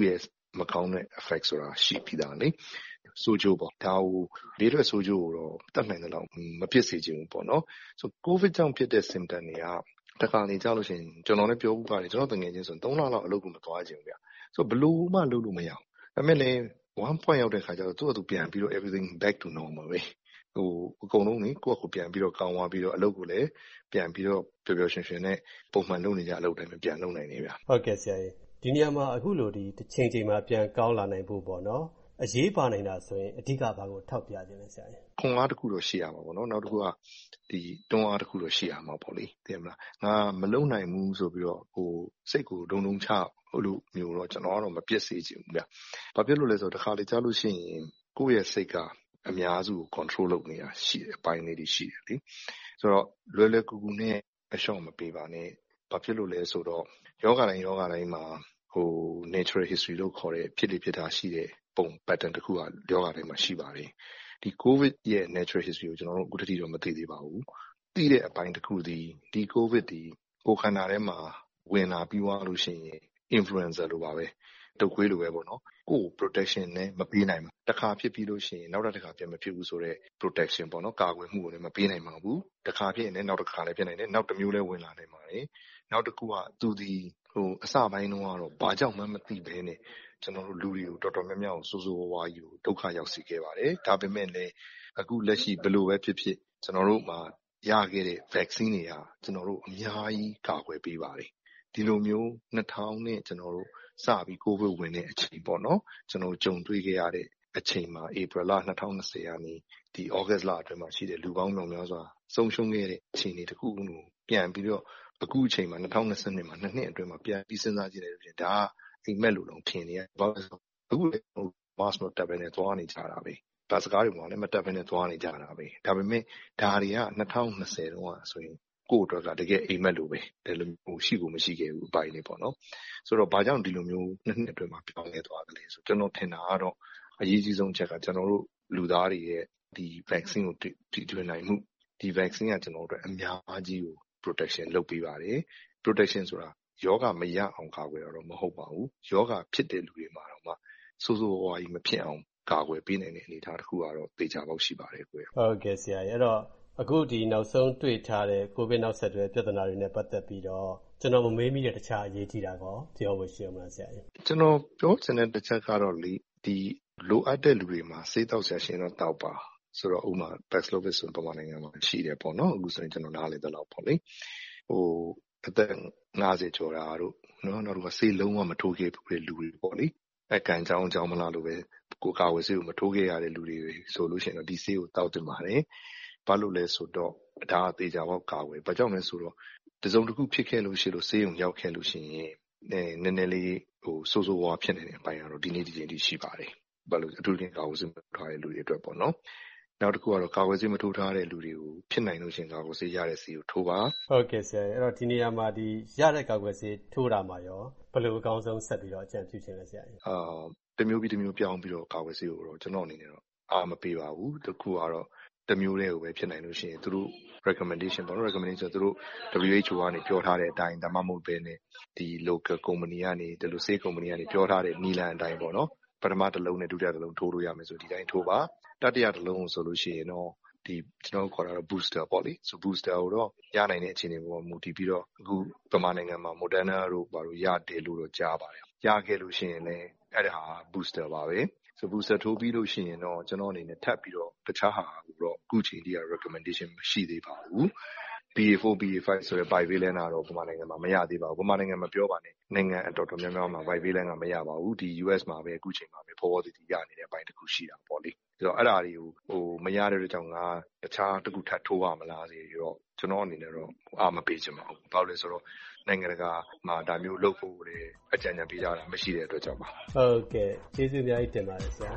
မကောင်းတဲ့ effect ဆိုတာရှိပြီးသားလေဆိုကြပေါ့ဒါကိုဘေးထွက်ဆိုကြကိုတော့တတ်နိုင်တဲ့လောက်မဖြစ်စေချင်ဘူးပေါ့နော်ဆို COVID ကြောင့်ဖြစ်တဲ့ symptom တွေကတခါလေကြောက်လို့ရှိရင်ကျွန်တော်လည်းပြောဘူးပါတယ်ကျွန်တော်တကယ်ချင်းဆိုရင်သုံးလလောက်အလုပ်ကိုမသွားချင်ဘူးဗျဆိုဘလို့မှလုပ်လို့မရအောင်ဒါပေမဲ့လည်း one point ရောက်တဲ့ခါကျတော့သူ့အတူပြန်ပြီးတော့ everything back to normal ပဲဟိုအကုန်လုံးနေကိုယ့်ကိုပြန်ပြီးတော့ကောင်းသွားပြီးတော့အလုပ်ကိုလည်းပြန်ပြီးတော့ပျော်ပျော်ရွှင်ရွှင်နဲ့ပုံမှန်လုပ်နေကြအလုပ်တိုင်းပဲပြန်လုပ်နိုင်နေဗျဟုတ်ကဲ့ဆရာကြီးဒီနေရာမှာအခုလိုဒီတစ်ချိန်ချိန်မှာပြန်ကောင်းလာနိုင်ဖို့ပေါ့နော်အရေးပါနိုင်တာဆိုရင်အဓိကဘာကိုထောက်ပြခြင်းလဲဆရာကြီးခွန်အားတစ်ခုတော့ရှိရမှာပေါ့နော်နောက်တစ်ခုကဒီတွန်းအားတစ်ခုတော့ရှိရမှာပေါ့လေသိမလားငါမလုံနိုင်ဘူးဆိုပြီးတော့ဟိုစိတ်ကိုဒုံဒုံချဟိုလိုမျိုးတော့ကျွန်တော်ကတော့မပြည့်စေချင်ဘူးဗျဘာဖြစ်လို့လဲဆိုတော့တစ်ခါလေကြားလို့ရှိရင်ကိုယ့်ရဲ့စိတ်ကအများစုကို control လုပ်နေတာရှိတယ်အပိုင်းလေးတွေရှိတယ်လေဆိုတော့လွယ်လွယ်ကူကူနဲ့အရှော့မပေးပါနဲ့ဘာဖြစ်လို့လဲဆိုတော့ယောဂတိုင်းယောဂတိုင်းမှာဟို natural history လို့ခေါ်တဲ့ဖြစ်လေဖြစ်တာရှိတဲ့ပုံ pattern တစ်ခုကယောဂတိုင်းမှာရှိပါတယ်ဒီ COVID ရဲ့ natural history ကိုကျွန်တော်တို့အခုတတိတော့မသိသေးပါဘူးသိတဲ့အပိုင်းတစ်ခုဒီဒီ COVID ဒီကိုယ်ခန္ဓာထဲမှာဝင်လာပြီးသွားလို့ရှိရင် influencer လိုပါပဲတုပ်ခွေးလိုပဲပေါ့နော်ကိုယ် protection နဲ့မပေးနိုင်ဘူးတစ်ခါဖြစ်ပြီးလို့ရှိရင်နောက်တစ်ခါပြန်မဖြစ်ဘူးဆိုတော့ protection ပေါ့နော်ကာကွယ်မှုကိုလည်းမပေးနိုင်ပါဘူးတစ်ခါဖြစ်ရင်လည်းနောက်တစ်ခါလည်းဖြစ်နိုင်တယ်နောက်တစ်မျိုးလည်းဝင်လာနိုင်ပါတယ်နောက်တစ်ခုကသူဒီဟိုအစပိုင်းတော့ကတော့ဘာကြောင့်မှမသိဘဲနဲ့ကျွန်တော်တို့လူတွေကိုတော်တော်များများကိုစိုးစိုးဝါးဝါးကြီးကိုဒုက္ခရောက်စေခဲ့ပါတယ်ဒါပေမဲ့လည်းအခုလက်ရှိဘယ်လိုပဲဖြစ်ဖြစ်ကျွန်တော်တို့မှာရခဲ့တဲ့ vaccine တွေကကျွန်တော်တို့အများကြီးကာကွယ်ပေးပါတယ်ဒီလိုမျိုးနှစ်ထောင်နဲ့ကျွန်တော်တို့စပြီး COVID ဝင်တဲ့အချိန်ပေါ့နော်ကျွန်တော်ကြုံတွေ့ခဲ့ရတဲ့အချိန်မှာ April လtwenty twentyကနေဒီ August လအတွင်းမှာရှိတဲ့လူပေါင်းမြောက်များစွာဆုံးရှုံးခဲ့တဲ့အခြေအနေတစ်ခုကိုပြန်ပြီးတော့အခုအချိန်မှာtwenty twentyမှာနှစ်နှစ်အတွင်းမှာပြန်ပြီးစဉ်းစားကြည့်လိုက်လို့ဖြစ်ဒါကအိမ်မက်လိုတော့ထင်နေရဘာလို့အခုလည်း mask မတက်ဘဲနဲ့သွားနေကြတာပဲဒါစကားတွေမှာလည်းမတက်ဘဲနဲ့သွားနေကြတာပဲဒါပေမဲ့ဒါတွေကtwenty twentyတုန်းကဆိုရင်ကိုယ့်အတွက်ကတကယ်အိမ်မက်လိုပဲဒီလိုမျိုးရှိကိုမရှိခဲ့ဘူးအပိုင်းလေးပေါ့နော်ဆိုတော့ဘာကြောင့်ဒီလိုမျိုးနှစ်နှစ်အတွင်းမှာပြောင်းလဲသွားကြလဲဆိုကျွန်တော်ထင်တာကတော့အရေးကြီးဆုံးချက်ကကျွန်တော်တို့လူသားတွေရဲ့ဒီ vaccine ကိုတီထွင်နိုင်မှုဒီ vaccine ကကျွန်တော်တို့အများကြီးကို protection လုပ်ပေးပါတယ် protection ဆိုတာယောဂမရအောင်ကာကွယ်တော့မဟုတ်ပါဘူးယောဂဖြစ်တဲ့လူတွေမှာတော့မှစိုးစိုးဝါးဝါးကြီးမဖြစ်အောင်ကာကွယ်ပေးနိုင်တဲ့အနေအထားတစ်ခုကတော့သေချာပေါက်ရှိပါတယ်ကိုဟုတ်ကဲ့ဆရာအဲ့တော့အခုဒီနောက်ဆုံးတွေ့ထားတဲ့ COVID နောက်ဆက်တွဲပြဿနာတွေနဲ့ပတ်သက်ပြီးတော့ကျွန်တော်မမေးမိတဲ့တခြားအရေးကြီးတာကောပြောဖို့ရှိအောင်လားဆရာကြီးကျွန်တော်ပြောချင်တဲ့တစ်ချက်ကတော့လေဒီလိုအပ်တဲ့လူတွေမှာဆေးတောက်ဆရာရှင်တော့တောက်ပါဆိုတော့ဥမာ Paxlovid ဆိုပမာနိုင်ငံမှာရှိတယ်ပေါ့နော်အခုဆိုရင်ကျွန်တော်နားလေတဲ့လောက်ပေါ့လေဟိုအသက်fiftyကျော်တာတို့နော်နောက်တော့ဆေးလုံးဝမထိုးခဲ့ဘူးတဲ့လူတွေပေါ့လေအကန်ကြောင်းကြောင်းမလားလို့ပဲကိုကာဝယ်ဆေးကိုမထိုးခဲ့ရတဲ့လူတွေဆိုလို့ရှိရင်တော့ဒီဆေးကိုတောက်တင်ပါတယ်ဘာလို့လဲဆိုတော့ဒါအသေးချာပေါက်ကာဝယ်ဘာကြောင့်လဲဆိုတော့တစုံတစ်ခုဖြစ်ခဲ့လို့ရှိလို့ဆေးရုံရောက်ခဲ့လို့ရှိရင်နည်းနည်းလေးဟိုစိုးစိုးဝါးဖြစ်နေတဲ့အပိုင်းကတော့ဒီနေ့ဒီချိန်ထိရှိပါတယ်ဘာလို့အထူးသဖြင့်ကာဝယ်ဆေးမထိုးထားတဲ့လူတွေအတွက်ပေါ့နော်နောက်တစ်ခုကတော့ကာဝယ်ဆေးမထိုးထားတဲ့လူတွေကိုဖြစ်နိုင်လို့ရှိရင်ကာကွယ်ဆေးရတဲ့ဆေးကိုထိုးပါဟုတ်ကဲ့ဆရာအဲ့တော့ဒီနေရာမှာဒီရတဲ့ကာကွယ်ဆေးထိုးတာမှာရောဘယ်လိုအကောင်းဆုံးဆက်ပြီးတော့အကြံပြုချင်လဲဆရာအာတစ်မျိုးပြီးတစ်မျိုးပြောင်းပြီးတော့ကာကွယ်ဆေးကိုတော့ကျွန်တော်အနေနဲ့တော့အားမပေးပါဘူးတစ်ခုကတော့တစ်မျိုးတည်းကိုပဲဖြစ်နိုင်လို့ရှိရင်သူတို့ recommendation ပေါ့နော် recommendation ဆိုသူတို့ W H O ကနေပြောထားတဲ့အတိုင်းဒါမှမဟုတ်ပဲねဒီ local company ကနေဒီလိုဆေး company ကနေပြောထားတဲ့နီလန်အတိုင်းပေါ့နော်ပထမတစ်လုံးနဲ့ဒုတိယတစ်လုံးထိုးလို့ရမယ်ဆိုဒီတိုင်းထိုးပါတတိယတစ်လုံးဆိုလို့ရှိရင်တော့ဒီကျွန်တော်ခေါ်တာတော့ booster ပေါ့လေဆို booster ကိုတော့ရနိုင်တဲ့အခြေအနေပေါ်မူတည်ပြီးတော့အခုဗမာနိုင်ငံမှာ Moderna တို့ဘာလို့ရတယ်လို့တော့ကြားပါတယ်ရခဲ့လို့ရှိရင်လည်းအဲ့ဒါဟာ booster ပါပဲဆို booster ထိုးပြီးလို့ရှိရင်တော့ကျွန်တော်အနေနဲ့ထပ်ပြီးတော့တခြားဟာကိုတော့အခုချိန်ထိက recommendation မရှိသေးပါဘူး B A four B A five ဆိုတဲ့ bivalent ကတော့ဗမာနိုင်ငံမှာမရသေးပါဘူးဗမာနိုင်ငံမှာပြောပါနဲ့နိုင်ငံအတော်တော်များများမှာ bivalent ကမရပါဘူးဒီ U S မှာပဲအခုချိန်မှာပဲပေါ်ပေါ်တည်တည်ရနေတဲ့အပိုင်းတစ်ခုရှိတာပေါ့လေဆိုတော့အဲ့ဒါတွေကိုဟိုမရတဲ့ကြောင့်ငါတခြားတစ်ခုထပ်ထိုးရမလားဆိုပြီးတော့ကျွန်တော်အနေနဲ့တော့အားမပေးချင်ပါဘူးဘာလို့လဲဆိုတော့နိုင်ငံတကာမှာဒါမျိုးလုပ်ဖို့လေအကြံဉာဏ်ပေးကြတာမရှိတဲ့အတွက်ကြောင့်ပါဟုတ်ကဲ့ကျေးဇူးအများကြီးတင်ပါတယ်ဆရာ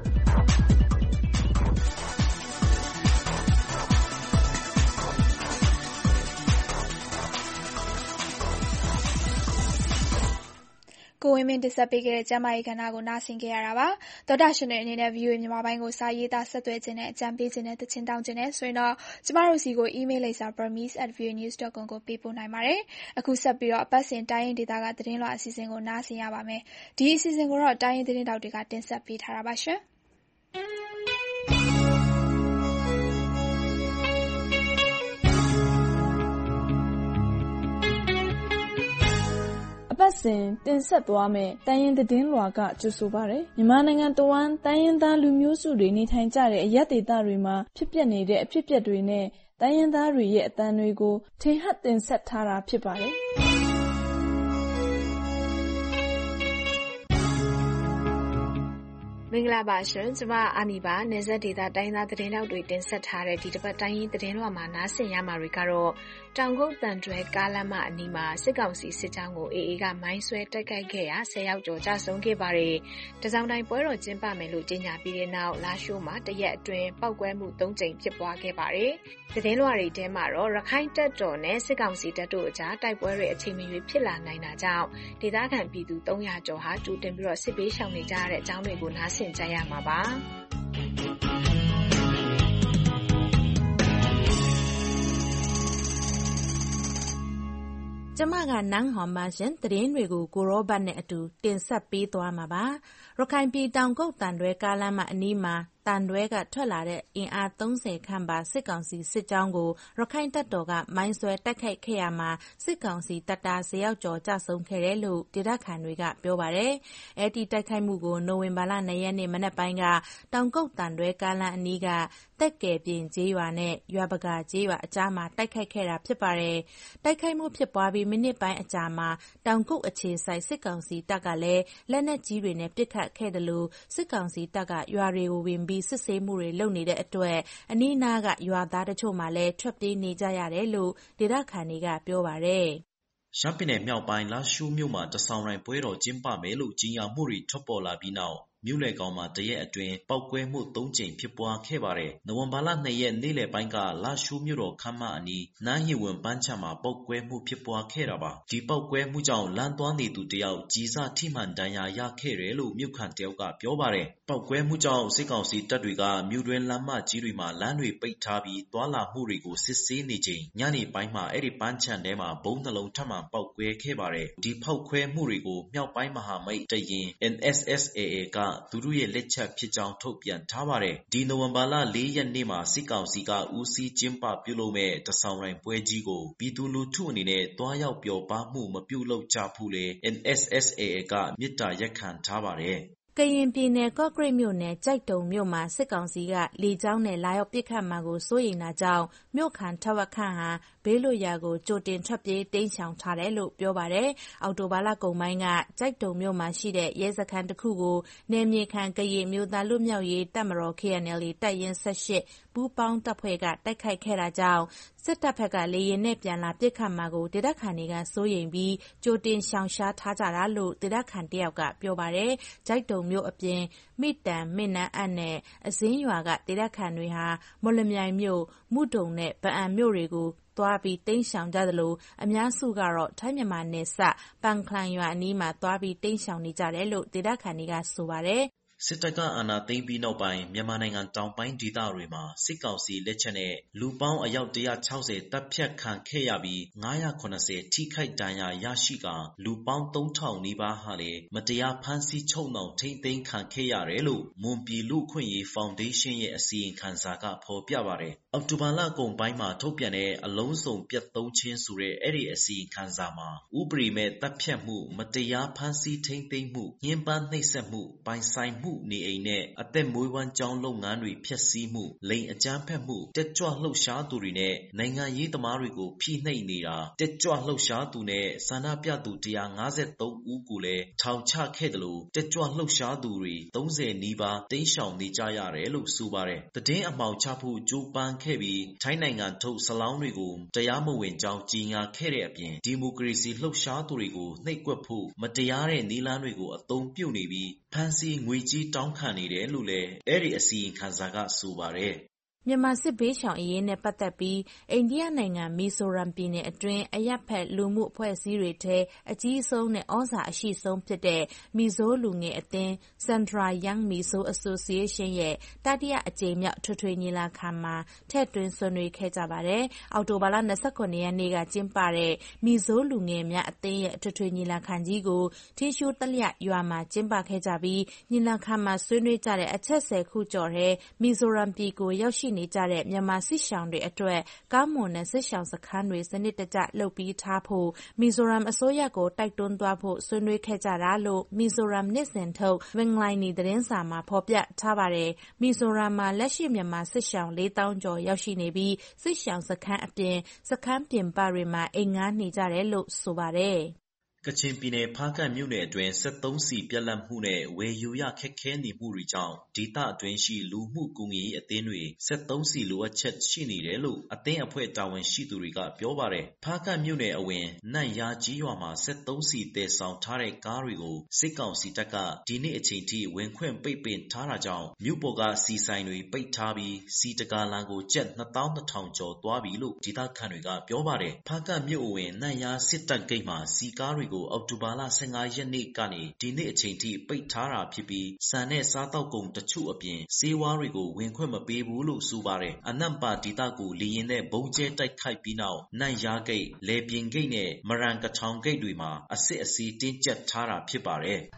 ကိုဝင်းမင်းတင်ဆက်ပေးခဲ့တဲ့ကျမ်းမာရေးကဏ္ဍကိုနားဆင်ခဲ့ရတာပါသောတာရှင်တွေအနေနဲ့ ဗွီအိုအေ မြန်မာပိုင်းကိုစာရေးသားဆက်သွယ်ခြင်းနဲ့အကြံပေးခြင်းနဲ့သချင်းတောင်းခြင်းနဲ့ဆိုရင်တော့ကျမတို့စီကို email လိပ်စာ burmese at voanews dot com ကိုပေးပို့နိုင်ပါတယ်အခုဆက်ပြီးတော့အပတ်စဉ်တိုင်းရင်းဒေသကသတင်းလွှာအစီအစဉ်ကိုနားဆင်ရပါမယ်ဒီအစီအစဉ်ကိုတော့တိုင်းရင်းသတင်းတောက်တွေကတင်ဆက်ပေးထားတာပါရှင်အပတ်စဉ်တင်ဆက်သွားမယ့်တိုင်းရင်းသတင်းလွှာကကြိုဆိုပါရယ်မြန်မာနိုင်ငံတဝန်းတိုင်းရင်းသားလူမျိုးစုတွေနေထိုင်ကြတဲ့အရပ်ဒေသတွေမှာဖြစ်ပျက်နေတဲ့အဖြစ်အပျက်တွေနဲ့တိုင်းရင်းသားတွေရဲ့အသံတွေကိုထင်ဟပ်တင်ဆက်ထားတာဖြစ်ပါတယ်မင်္ဂလာပါရှင်ကျမအာနီပါနေဆက်ဒေတာတိုင်းသားသတင်းတောက်တွေတင်ဆက်ထားတဲ့ဒီတစ်ပတ်တိုင်းရင်းသတင်းလွှာမှာနားဆင်ရမှာတွေကတော့တောင်ကုတ်တန်တွဲကားလမ်းမအနီးမှာစစ်ကောင်စီစစ်ကြောင်းကို အေအေ ကမိုင်းဆွဲတိုက်ခိုက်ခဲ့ရာဆယ်ယောက်ကျော်ကြာဆုံးခဲ့ပါတယ်။တစောင်းတိုင်းပွဲတော်ကျင်းပမယ်လို့ကြေညာပြီးတဲ့နောက်လာရှိုးမှာတရက်အတွင်းပောက်ကွဲမှုသုံးကြိမ်ဖြစ်ပွားခဲ့ပါတယ်။သတင်းလွှာတွေထဲမှာတော့ရခိုင်တပ်တော်နဲ့စစ်ကောင်စီတပ်တို့အကြားတိုက်ပွဲတွေအချိန်မရွေးဖြစ်လာနိုင်တာကြောင့်ဒေသခံပြည်သူသုံးရာကျော်ဟာကြိုတင်ပြီးတော့စစ်ပေးရှောင်နေကြရတဲ့အကြောင်းတွေကိုနားဆင်ကြရမှာပါ။ကျမကနန်းဟောင်ပါရှင်သတင်းတွေကိုကိုရောဘတ်နဲ့အတူတင်ဆက်ပေးသွားမှာပါရခိုင်ပြည်တောင်ကုတ်တန်တွဲကားလမ်းမအနီးမှာတန်တွဲကထွက်လာတဲ့အင်အားသုံးဆယ်ခန့်ပါစစ်ကောင်စီစစ်ကြောင်းကိုရခိုင်တပ်တော်ကမိုင်းဆွဲတိုက်ခိုက်ခဲ့ရမှာစစ်ကောင်စီတပ်သားဆယ်ယောက်ကျော်ကြာဆုံးခဲ့တယ်လို့ဒေသခံတွေကပြောပါတယ်။အဲဒီတိုက်ခိုက်မှုကိုနိုဝင်ဘာလနှစ်ရက်နေ့မနက်ပိုင်းကတောင်ကုတ်တန်တွဲကားလမ်းအနီးကတက်ကယ်ပြင်ကျေးရွာနဲ့ရွာပကာကျေးရွာအကြားမှာတိုက်ခိုက်ခဲ့တာဖြစ်ပါတယ်။တိုက်ခိုက်မှုဖြစ်ပွားပြီးမိနစ်ပိုင်းအကြာမှာတောင်ကုတ်အခြေဆိုင်စစ်ကောင်စီတပ်ကလည်းလက်နက်ကြီးတွေနဲ့ပစ်ခတ်ခဲ့တယ်လို့စစ်ကောင်စီတပ်ကရွာတွေကိုဝင်ပြီးစစ်ဆေးမှုတွေလုပ်နေတဲ့အတွက်အနီးနားကရွာသားတချို့မှလည်းထွက်ပြေးနေကြရတယ်လို့ဒေသခံတွေကပြောပါတယ်။ရှမ်းပြည်နယ်မြောက်ပိုင်းလာရှိုးမြို့မှာတဆောင်တိုင်းပွဲတော်ကျင်းပမယ်လို့ကြေညာမှုတွေထွက်ပေါ်လာပြီးနောက်မြို့လယ်ကောင်မှာတရက်အတွင်းပောက်ကွဲမှုသုံးကြိမ်ဖြစ်ပွားခဲ့ပါတယ်။နိုဝင်ဘာလနှစ်ရက်နေ့လယ်ပိုင်းကလာရှိုးမြို့တော်ခမ်းမအနီးနန်းဟီဝင်ပန်းချံမှာပောက်ကွဲမှုဖြစ်ပွားခဲ့တာပါ။ဒီပောက်ကွဲမှုကြောင့်လမ်းသွားနေသူတယောက်ကြီးစားထိမှန်ဒဏ်ရာရခဲ့တယ်လို့မြို့ခံတယောက်ကပြောပါတယ်။ပောက်ကွဲမှုကြောင့်စစ်ကောင်စီတပ်တွေကမြို့တွင်းလမ်းမကြီးတွေမှာလမ်းတွေပိတ်ထားပြီးသွာလာမှုတွေကိုစစ်ဆေးနေချိန်ညနေပိုင်းမှာအဲ့ဒီပန်းချံထဲမှာဘုံနှလုံးထပ်မံပောက်ကွဲခဲ့ပါတယ်။ဒီဖောက်ခွဲမှုတွေကိုမြောက်ပိုင်းမဟာမိတ်တရင် N S S A A ကသူတို့ရဲ့လက်ချက်ဖြစ်ကြောင်းထုတ်ပြန်ထားပါတယ်။ဒီနိုဝင်ဘာလလေးရက်နေ့မှာစစ်ကောင်စီကဦးစီးကျင်းပပြုလုပ်မဲ့တဆောင်တိုင်းပွဲကြီးကိုပြည်သူလူထုအနေနဲ့တွားရောက်ပျော်ပါမှုမပြုလုပ်ကြဘူးလေ N S S A A ကမြစ်တာရက်ခံထားပါတယ်။ကရင်ပြည်နယ်ကော့ကရိတ်မြို့နယ်ကြိုက်တုံမြို့မှာစစ်ကောင်စီကလေကြောင်းနဲ့လာရောက်ပစ်ခတ်မှာကိုစိုးရိမ်တာကြောင့်မြို့ခံထဝက်ခန့်ဟာဘေးလွတ်ရာကိုကြိုတင်ထွက်ပြေးတိမ်းရှောင်ထားတယ်လို့ပြောပါတယ်။အော်တိုဘာလကုန်ပိုင်းကကြိုက်တုံမြို့မှာရှိတဲ့ရဲစခန်းတစ်ခုကိုနယ်မြေခံကရင်မျိုးသားလူမျိုးရေးတပ်မတော် K N L A တပ်ရင်း၁၈ပူးပေါင်းတပ်ဖွဲ့ကတိုက်ခိုက်ခဲ့တာကြောင့်စစ်တပ်ဘက်ကလေရင်နဲ့ပြန်လာပစ်ခတ်မှာကိုဒေသခံတွေကစိုးရိမ်ပြီးကြိုတင်ရှောင်ရှားထားကြတာလို့ဒေသခံတယောက်ကပြောပါတယ်။ကြိုက်တုံမြို့အပြင်မိတန်မင်းနန်းအပ်နဲ့အစင်းရွာကဒေသခံတွေဟာမော်လမြိုင်မြို့မုဒုံနဲ့ဗအံမြို့တွေကိုသွားပြီးတိမ်းရှောင်ကြသလိုအများစုကတော့ထိုင်းမြန်မာနယ်စပ်ပန်ခလန်ရွာအနီးမှာသွားပြီးတိမ်းရှောင်နေကြတယ်လို့ဒေသခံတွေကဆိုပါတယ်။စစ်တပ်ကအာဏာသိမ်းပြီးနောက်ပိုင်းမြန်မာနိုင်ငံတောင်ပိုင်းဒေသတွေမှာစစ်ကောင်စီလက်ချက်နဲ့လူပေါင်းအယောက်တစ်ရာခြောက်ဆယ်တပ်ဖြတ်ခံခဲ့ရပြီးငါးရာခုနှစ်ဆယ်ထိခိုက်ဒဏ်ရာရရှိကာလူပေါင်းသုံးထောင်နီးပါးဟာလည်းမတရားဖမ်းဆီးချုပ်နှောင်ထိန်းသိမ်းခံခဲ့ရတယ်လို့မွန်ပြည်လူ့အခွင့်အရေးဖောင်ဒေးရှင်းရဲ့အစီရင်ခံစာကဖော်ပြပါတယ်။အောက်တိုဘာလကုန်ပိုင်းမှာထုတ်ပြန်တဲ့အလုံးစုံပြတ်သုံးခြင်းဆိုတဲ့အဲ့ဒီအစီရင်ခံစာမှာဥပဒေမဲ့တပ်ဖြတ်မှုမတရားဖမ်းဆီးထိန်းသိမ်းမှုညှဉ်းပန်းနှိပ်စက်မှုပိုင်ဆိုင်မှုနေအိမ်နဲ့အသက်မွေးဝမ်းကြောင်းလုပ်ငန်းတွေဖျက်ဆီးမှုလိင်အကြမ်းဖက်မှုတက်ကြွလှုပ်ရှားသူတွေနဲ့နိုင်ငံရေးသမားတွေကိုဖိနှိပ်နေတာတက်ကြွလှုပ်ရှားသူနဲ့ဆန္ဒပြသူတစ်ရာငါးဆယ်သုံးဦးကိုလည်းထောင်ချခဲ့တယ်လို့တက်ကြွလှုပ်ရှားသူတွေသုံးဆယ်နီးပါးတိမ်းရှောင်နေကြရတယ်လို့ဆိုပါတယ်။သတင်းအမှောင်ချဖို့ကြိုးပမ်းခဲ့ပြီးထိုင်းနိုင်ငံထုတ်စလောင်းတွေကိုတရားမဝင်ကြောင်းကြီးညာခဲ့တဲ့အပြင်ဒီမိုကရေစီလှုပ်ရှားသူတွေကိုနှိပ်ကွပ်ဖို့မတရားတဲ့နည်းလမ်းတွေကိုအသုံးပြုနေပြီးဖမ်းဆီးငွေကြေးတောင်းခံနေတယ်လို့လည်းအဲ့ဒီအစီရင်ခံစာကဆိုပါတယ်မြန်မာစစ်ဘေးရှောင်အရေးနဲ့ပတ်သက်ပြီးအိန္ဒိယနိုင်ငံမီဇိုရမ်ပြည်နယ်အတွင်းအရပ်ဖက်လူမှုအဖွဲ့အစည်းတွေထဲအကြီးဆုံးနဲ့ဩဇာအရှိဆုံးဖြစ်တဲ့မီဇိုလူငယ်အသင်း Central Young Mizo Association ရဲ့တတိယအကြိမ်မြောက်ထွေထွေညီလာခံမှာထည့်သွင်းဆွေးနွေးခဲ့ကြပါတယ်။အောက်တိုဘာလ၂၇ရက်နေ့ကကျင်းပတဲ့မီဇိုလူငယ်များအသင်းရဲ့ထွေထွေညီလာခံကြီးကိုထင်းရှိုးသလျရွာမှာကျင်းပခဲ့ကြပြီးညီလာခံမှာဆွေးနွေးကြတဲ့အချက်ဆယ်ခုကျော်ထဲမီဇိုရမ်ပြည်ကိုရောက်ရှိနေကြတဲ့မြန်မာစစ်ရှောင်တွေအတွက်ကောင်းမွန်တဲ့စစ်ရှောင်စခန်းတွေစနစ်တကျလုပ်ပြီးထားဖို့မီဇိုရမ်အစိုးရကိုတိုက်တွန်းသွားဖို့ဆွေးနွေးခဲ့ကြတာလို့မီဇိုရမ်နှစ်စဉ်ထုတ်ဝင်းလိုင်းနီသတင်းစာမှာဖော်ပြထားပါတယ်။မီဇိုရမ်မှာလက်ရှိမြန်မာစစ်ရှောင်လေးသောင်းကျော်ရောက်ရှိနေပြီးစစ်ရှောင်စခန်းအပြင်စခန်းပြင်ပတွေမှာအိမ်ငှားနေကြတယ်လို့ဆိုပါတယ်။ကချင်ပြည်နယ်ဖားကန့်မြို့နယ်အတွင်းစက်သုံးဆီပြတ်လတ်မှုနဲ့ဝယ်ယူရခက်ခဲနေမှုတွေကြောင့်ဒေသအတွင်းရှိလူမှုကူညီရေးအသင်းတွေစက်သုံးဆီလိုအပ်ချက်ရှိနေတယ်လို့အသင်းအဖွဲ့တာဝန်ရှိသူတွေကပြောပါတယ်။ဖားကန့်မြို့နယ်အဝင်နန့်ယားကြီးရွာမှာစက်သုံးဆီတည်ဆောင်ထားတဲ့ကားတွေကိုစစ်ကောင်စီတပ်ကဒီနေ့အချိန်ထိဝင်ခွင့်ပိတ်ပင်ထားတာကြောင့်မြို့ပေါ်ကဆီဆိုင်တွေပိတ်ထားပြီးဆီတကာလန်ကိုကျပ်နှစ်သောင်းနှစ်ထောင်ကျော်သွားပြီလို့ဒေသခံတွေကပြောပါတယ်။ဖားကန့်မြို့အဝင်နန့်ယားစစ်တပ်ဂိတ်မှာဆီကားတွေကိုအောက်တိုဘာလ၁၅ရက်နေ့ကနေဒီနေ့အချိန်ထိပိတ်ထားတာဖြစ်ပြီးဆန်နဲ့စားသောက်ကုန်တချို့အပြင်ဆေးဝါးတွေကိုဝင်ခွင့်မပေးဘူးလို့ဆိုပါတယ်။အနန့်ပါဒေသကိုလေရင်နဲ့ဘုံကျဲတိုက်ခိုက်ပြီးနောက်နန့်ယားဂိတ်၊လေပြင်ဂိတ်နဲ့မရန်ကထောင်ဂိတ်တွေမှာအစစ်အဆေးတင်းကျပ်ထားတာဖြစ်ပါတယ်။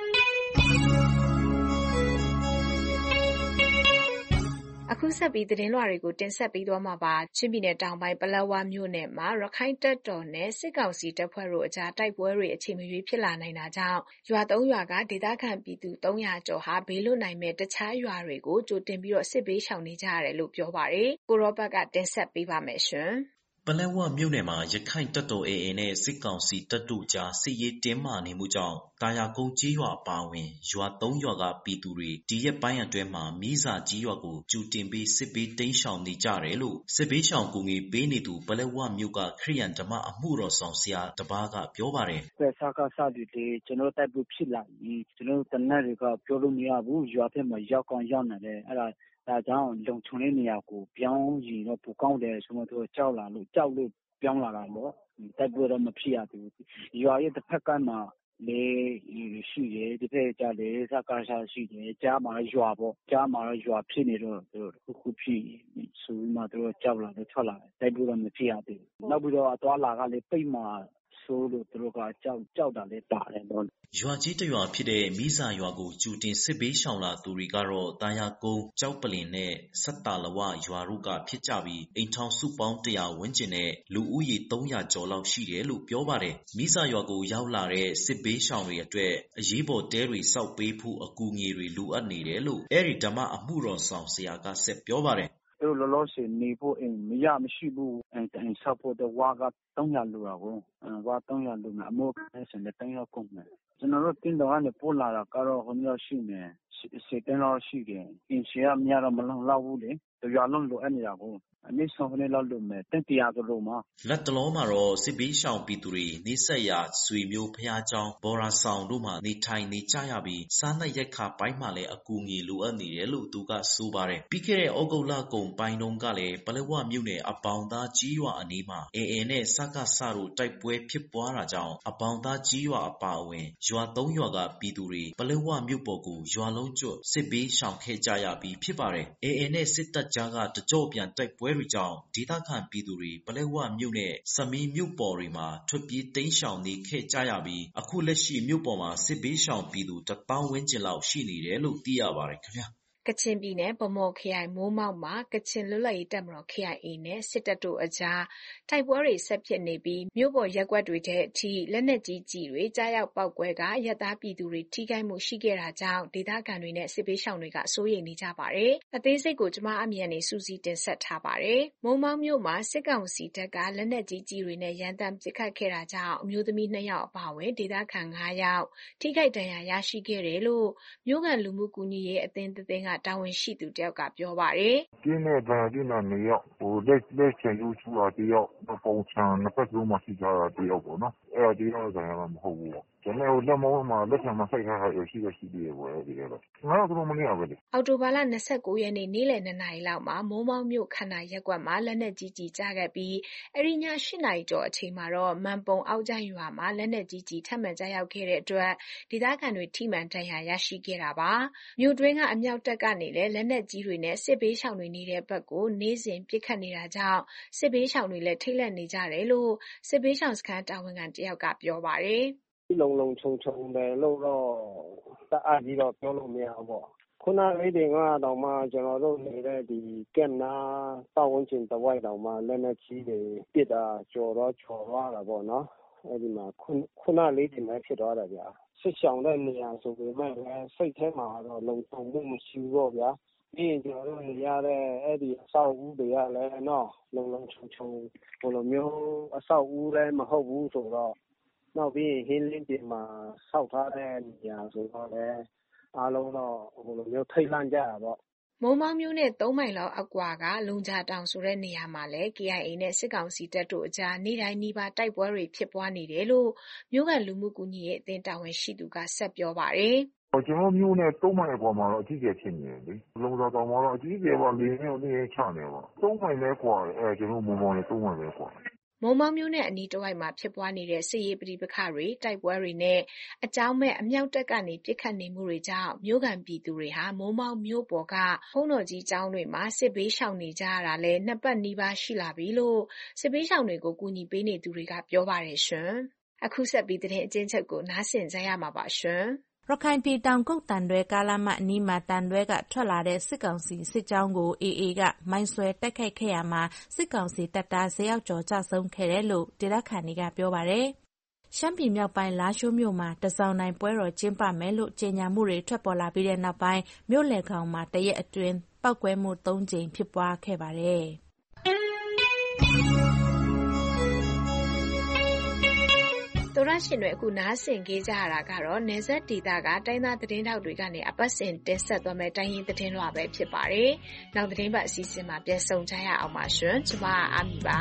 အခုဆက်ပြီးသတင်းလွှာတွေကိုတင်ဆက်ပေးသွားမှာပါ။ချင်းပြည်နယ်တောင်ပိုင်းပလက်ဝမြို့နယ်မှာရခိုင်တပ်တော်နဲ့စစ်ကောင်စီတပ်ဖွဲ့တို့အကြားတိုက်ပွဲတွေအချိန်မရွေးဖြစ်လာနိုင်တာကြောင့်ရွာသုံးရွာကဒေသခံပြည်သူသုံးရာကျော်ဟာဘေးလွတ်နိုင်မဲ့တခြားရွာတွေကိုကြိုတင်ပြီးတော့စစ်ဘေးရှောင်နေကြရတယ်လို့ပြောပါတယ်။ကိုရောဘတ်ကတင်ဆက်ပေးပါမယ်ရှင်။ပလက်ဝမြို့နယ်မှာရခိုင်တပ်တော် အေအေ နဲ့စစ်ကောင်စီတပ်တို့ကြားစစ်ရေးတင်းမာနေမှုကြောင့်တာယာကုန်းကျေးရွာအပါအဝင်ရွာသုံးရွာကပြည်သူတွေဒီရက်ပိုင်းအတွင်းမှာမီးစာကြီးရွာကိုကြိုတင်ပြီးစစ်ဘေးတိမ်းရှောင်နေကြတယ်လို့စစ်ဘေးရှောင်ကူညီပေးနေသူပလက်ဝမြို့ကခရစ်ယာန်ဓမ္မအမှုတော်ဆောင်ဆရာတပါးကပြောပါတယ်။စကစတွေလေကျွန်တော်တိုက်ပွဲဖြစ်လာရင်ကျွန်တော်တနက်တွေကပြောလို့မရဘူးရွာထဲမှာရောက်ကောင်းရောက်နေတယ်အဲ့ဒါဒါကြောင့်လုံခြုံတဲ့နေရာကိုပြောင်းရင်တော့ပိုကောင်းတယ်ဆိုတော့ကြောက်လာလို့ကြောက်လို့ပြောင်းလာတာပေါ့တိုက်ပွဲတော့မဖြစ်ရသေးဘူးရွာရဲ့တစ်ဖက်ကမှလေရှိတယ်ဒီဖက်ကျတယ်စကားရှာရှိတယ်ကြားမှာရွာပေါ့ကြားမှာရွာဖြစ်နေတော့ခုခုဖြစ်ဆိုမှတော့ကြောက်လာတော့ထွက်လာတယ်တိုက်ပွဲတော့မဖြစ်ရသေးဘူးနောက်ပြီးတော့အသွားလာကလည်းပိတ်မှာဆိုလို့သူတို့ကကြောက်ကြောက်တာလည်းပါတယ်ပေါ့ရွာကြီးတရွာဖြစ်တဲ့မီးစာရွာကိုကြိုတင်စစ်ဘေးရှောင်လာသူတွေကတော့တာယာကုန်းကြောက်ပလင်နဲ့ဆက်တာလဝရွာတို့ကဖြစ်ကြပြီးအိမ်ထောင်စုပေါင်းတရာဝန်းကျင်နဲ့လူဦးရေသုံးရာကျော်လောက်ရှိတယ်လို့ပြောပါတယ်မီးစာရွာကိုရောက်လာတဲ့စစ်ဘေးရှောင်တွေအတွက်အရေးပေါ်တဲတွေစောက်ပေးဖို့အကူအညီတွေလိုအပ်နေတယ်လို့အဲ့ဒီဓမ္မအမှုတော်ဆောင်ဆရာကဆက်ပြောပါတယ်သူတို့လောလောဆယ်နေဖို့အိမ်မရမရှိဘူးအိမ်တိုင်ဆောက်ဖို့တော့ဝါကသုံးရာလိုတာကိုဝါသုံးရာလိုမယ်အမိုးကဆန်တဲ့သုံးရာကုန်မယ်ကျွန်တော်တို့တင်းတော်ကနေပို့လာတာကတော့ဟိုမျိုးရှိနေစေတန်းလောက်ရှိတယ်အင်းရှေကမြတော့မလုံလောက်ဘူးလေရွာလုံးလိုအပ်နေတာကိုအနည်းဆုံးကနေလောက်လို့မယ်တင့်တရားကလို့မှာလက်တလုံးမှာတော့စစ်ဘေးရှောင်ပြည်သူတွေနေဆက်ရာဆွေမျိုးဖျားเจ้าဘော်ရာဆောင်တို့မှာနေထိုင်နေကြရပြီးစားနပ်ရိက္ခာပိုင်းမှာလည်းအကူအညီလိုအပ်နေတယ်လို့သူကဆိုပါတယ်ပြီးခဲ့တဲ့ဩဂုတ်လကုန်ပိုင်းတုန်းကလည်းပလက်ဝမြို့နယ်အပေါင်သားကြီးရွာအနီးမှာအေအေနဲ့စကစတို့တိုက်ပွဲဖြစ်ပွားတာကြောင့်အပေါင်သားကြီးရွာအပါအဝင်ရွာသုံးရွာကပြည်သူတွေပလက်ဝမြို့ပေါ်ကိုရွာလုံးကျွတ်စစ်ဘေးရှောင်ခဲ့ကြရပြီးဖြစ်ပါတယ်အေအေနဲ့စစ်တပ်ကြားကတကြော့ပြန်တိုက်ပွဲတွေကြောင့်ဒေသခံပြည်သူတွေပလက်ဝမြို့နဲ့စမီးမြို့ပေါ်တွေမှာထွက်ပြေးတိမ်းရှောင်နေခဲ့ကြရပြီးအခုလက်ရှိမြို့ပေါ်မှာစစ်ဘေးရှောင်ပြည်သူတစ်သောင်းဝန်းကျင်လောက်ရှိနေတယ်လို့သိရပါတယ်ခင်ဗျာကချင်ပြည်နယ်ဗမော်ခရိုင်မိုးမောက်မှာကချင်လွတ်လပ်ရေးတပ်မတော် ကေအိုင်အေ နဲ့စစ်တပ်တို့အကြားတိုက်ပွဲတွေဆက်ဖြစ်နေပြီးမြို့ပေါ်ရပ်ကွက်တွေထဲအထိလက်နက်ကြီးကြီးတွေကြားရောက်ပောက်ကွဲကရပ်သားပြည်သူတွေထိခိုက်မှုရှိခဲ့တာကြောင့်ဒေသခံတွေနဲ့စစ်ပေးရှောင်တွေကစိုးရိမ်နေကြပါတယ်။အသေးစိတ်ကိုကျွန်မအမြန်နေစူးစီးတင်ဆက်ထားပါတယ်။မိုးမောက်မြို့မှာစစ်ကောင်စီတပ်ကလက်နက်ကြီးကြီးတွေနဲ့ရန်တမ်းပစ်ခတ်ခဲ့တာကြောင့်အမျိုးသမီးနှစ်ယောက်အပါအဝင်ဒေသခံငါးယောက်ထိခိုက်ဒဏ်ရာရရှိခဲ့တယ်လို့မြို့ကန်လူမှုကူညီရေးအသင်းသင်းကတာဝန်ရှိသူတယောက်ကပြောပါတယ်။ကျင်းတဲ့ဗန်ကျင်းတာနှစ်ယောက်ဟိုလက်လက်ချင်ယူချူတာတယောက်ပုံစံနှစ်ဖက်လုံးမှာရှိကြတာတယောက်ပေါ့နော်။အဲ့ဒါတရားဆိုင်ရာမဟုတ်ဘူးပေါ့။ကျွန်တော်လက်မောင်းမှာလက်ခံမှာစိုက်ထားတာရရှိရရှိသေးတယ်ပေါ့အဲ့ဒီကတော့ငါတို့မနေရပဲလေအော်တိုဘာလ၂၉ရက်နေ့နေ့လယ်၂နာရီလောက်မှာမိုးမောင်းမြို့ခန္ဓာရက်ကွက်မှာလက်နက်ကြီးကြီးကြားခဲ့ပြီးအဲ့ဒီည၈နာရီကျော်အချိန်မှာတော့မန်ပုံအောက်ကျရွာမှာလက်နက်ကြီးကြီးထပ်မံကြားရောက်ခဲ့တဲ့အတွက်ဒေသခံတွေထိမှန်ဒဏ်ရာရရှိခဲ့တာပါမြို့တွင်းကအမြောက်တပ်ကနေလည်းလက်နက်ကြီးတွေနဲ့စစ်ဘေးရှောင်တွေနေတဲ့ဘက်ကိုနေ့စဉ်ပစ်ခတ်နေတာကြောင့်စစ်ဘေးရှောင်တွေလည်းထိတ်လန့်နေကြတယ်လို့စစ်ဘေးရှောင်စခန်းတာဝန်ခံတယောက်ကပြောပါတယ်လုံလုံချုံချုံပဲလို့တော့တအားကြီးတော့ပြောလို့မရဘူးပေါ့ခုနလေးတွေကတော့မှကျွန်တော်တို့နေတဲ့ဒီကက်နာပတ်ဝန်းကျင်တဝိုက်တောင်မှလက်နက်ကြီးတွေပစ်တာကျော်တော့ကျော်သွားတာပေါ့နော်အဲ့ဒီမှာခုနလေးတွေလည်းဖြစ်သွားတယ်ဗျာစစ်ဆောင်တဲ့နေရာဆိုပေမဲ့လည်းစိတ်ထဲမှာတော့လုံခြုံမှုမရှိဘူးပေါ့ဗျာပြီးရင်ကျွန်တော်တို့နေရတဲ့အဲ့ဒီအဆောက်အဦတွေကလည်းနော်လုံလုံချုံချုံဘယ်လိုမျိုးအဆောက်အဦလည်းမဟုတ်ဘူးဆိုတော့နောက်ပြီးဟင်းလင်းပြင်မှာဆောက်ထားတဲ့နေရာဆိုတော့လည်းအားလုံးတော့ဟိုလိုမျိုးထိတ်လန့်ကြတာပေါ့မုံမောင်းမြို့နဲ့သုံးမိုင်လောက်အကွာကလုံချတောင်ဆိုတဲ့နေရာမှာလည်း K I A နဲ့စစ်ကောင်စီတပ်တို့အကြားနေ့တိုင်းနှီးပါတိုက်ပွဲတွေဖြစ်ပွားနေတယ်လို့မြို့ကလူမှုကူညီရေးအသင်းတာဝန်ရှိသူကဆက်ပြောပါတယ်ကျွန်တော်မျိုးနဲ့သုံးမိုင်အပေါ်မှာတော့အကြီးကျယ်ဖြစ်နေတယ်လေလုံသာတောင်မှာတော့အကြီးကျယ်ပါလေနဲ့နေချနေပါသုံးမိုင်ပဲကွာအဲကျွန်တော်မုံမောင်းနဲ့သုံးမိုင်ပဲကွာမုံမောင်းမြို့နဲ့အနီးတစ်ဝိုက်မှာဖြစ်ပွားနေတဲ့စစ်ရေးပဋိပက္ခတွေတိုက်ပွဲတွေနဲ့အကြောင်းမဲ့အမြောက်တပ်ကနေပစ်ခတ်နေမှုတွေကြောင့်မြို့ခံပြည်သူတွေဟာမုံမောင်းမြို့ပေါ်ကဘုန်းတော်ကြီးကျောင်းတွေမှာစစ်ဘေးရှောင်နေကြရတာလဲနှစ်ပတ်နီးပါးရှိလာပြီလို့စစ်ဘေးရှောင်တွေကိုကူညီပေးနေသူတွေကပြောပါတယ်ရှင်။အခုဆက်ပြီးသတင်းအကျဉ်းချုပ်ကိုနားဆင်ကြရမှာပါရှင်။ရခိုင်ပြည်တောင်ကုတ်တန်တွဲကားလမ်းမအနီးမှာတန်တွဲကထွက်လာတဲ့စစ်ကောင်စီစစ်ကြောင်းကို A A ကမိုင်းဆွဲတိုက်ခိုက်ခဲ့ရမှာစစ်ကောင်စီတပ်သား၁၀ယောက်ကျော်ကျဆုံးခဲ့တယ်လို့ဒေသခံတွေကပြောပါတယ်။ရှမ်းပြည်မြောက်ပိုင်းလားရှိုးမြို့မှာတစောင်းနိုင်ပွဲတော်ကျင်းပမယ်လို့ကြေညာမှုတွေထွက်ပေါ်လာပြီးတဲ့နောက်ပိုင်းမြို့လယ်ခေါင်မှာတရက်အတွင်းပောက်ကွဲမှု၃ကြိမ်ဖြစ်ပွားခဲ့ပါတယ်။သောရရှင်တွေအခုနားဆင်ကြကြရတာကတော့နေဆက်ဒေတာကတိုင်းသားသတင်းတောက်တွေကနေအပတ်စဉ်တင်ဆက်သွားမယ့်တိုင်းရင်းသတင်းလွှာပဲဖြစ်ပါတယ်။နောက်သတင်းပတ်အစီအစဉ်မှာပြန်ဆုံကြရအောင်ပါရှင်။ကျွန်မအာမီပါ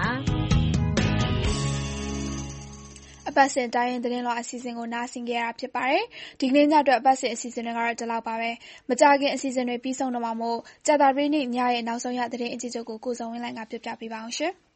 ။အပတ်စဉ်တိုင်းရင်းသတင်းလွှာအစီအစဉ်ကိုနားဆင်ကြရတာဖြစ်ပါတယ်။ဒီကနေ့ညအတွက်အပတ်စဉ်အစီအစဉ်တွေကတော့ဒီလောက်ပါပဲ။မကြခင်အစီအစဉ်တွေပြီးဆုံးတော့မှမို့ကြာတာပြည်နေ့ညရဲ့နောက်ဆုံးရသတင်းအကြည့်ချုပ်ကိုကိုစုံဝင်းလိုင်းကပြပြပေးပါအောင်ရှင်။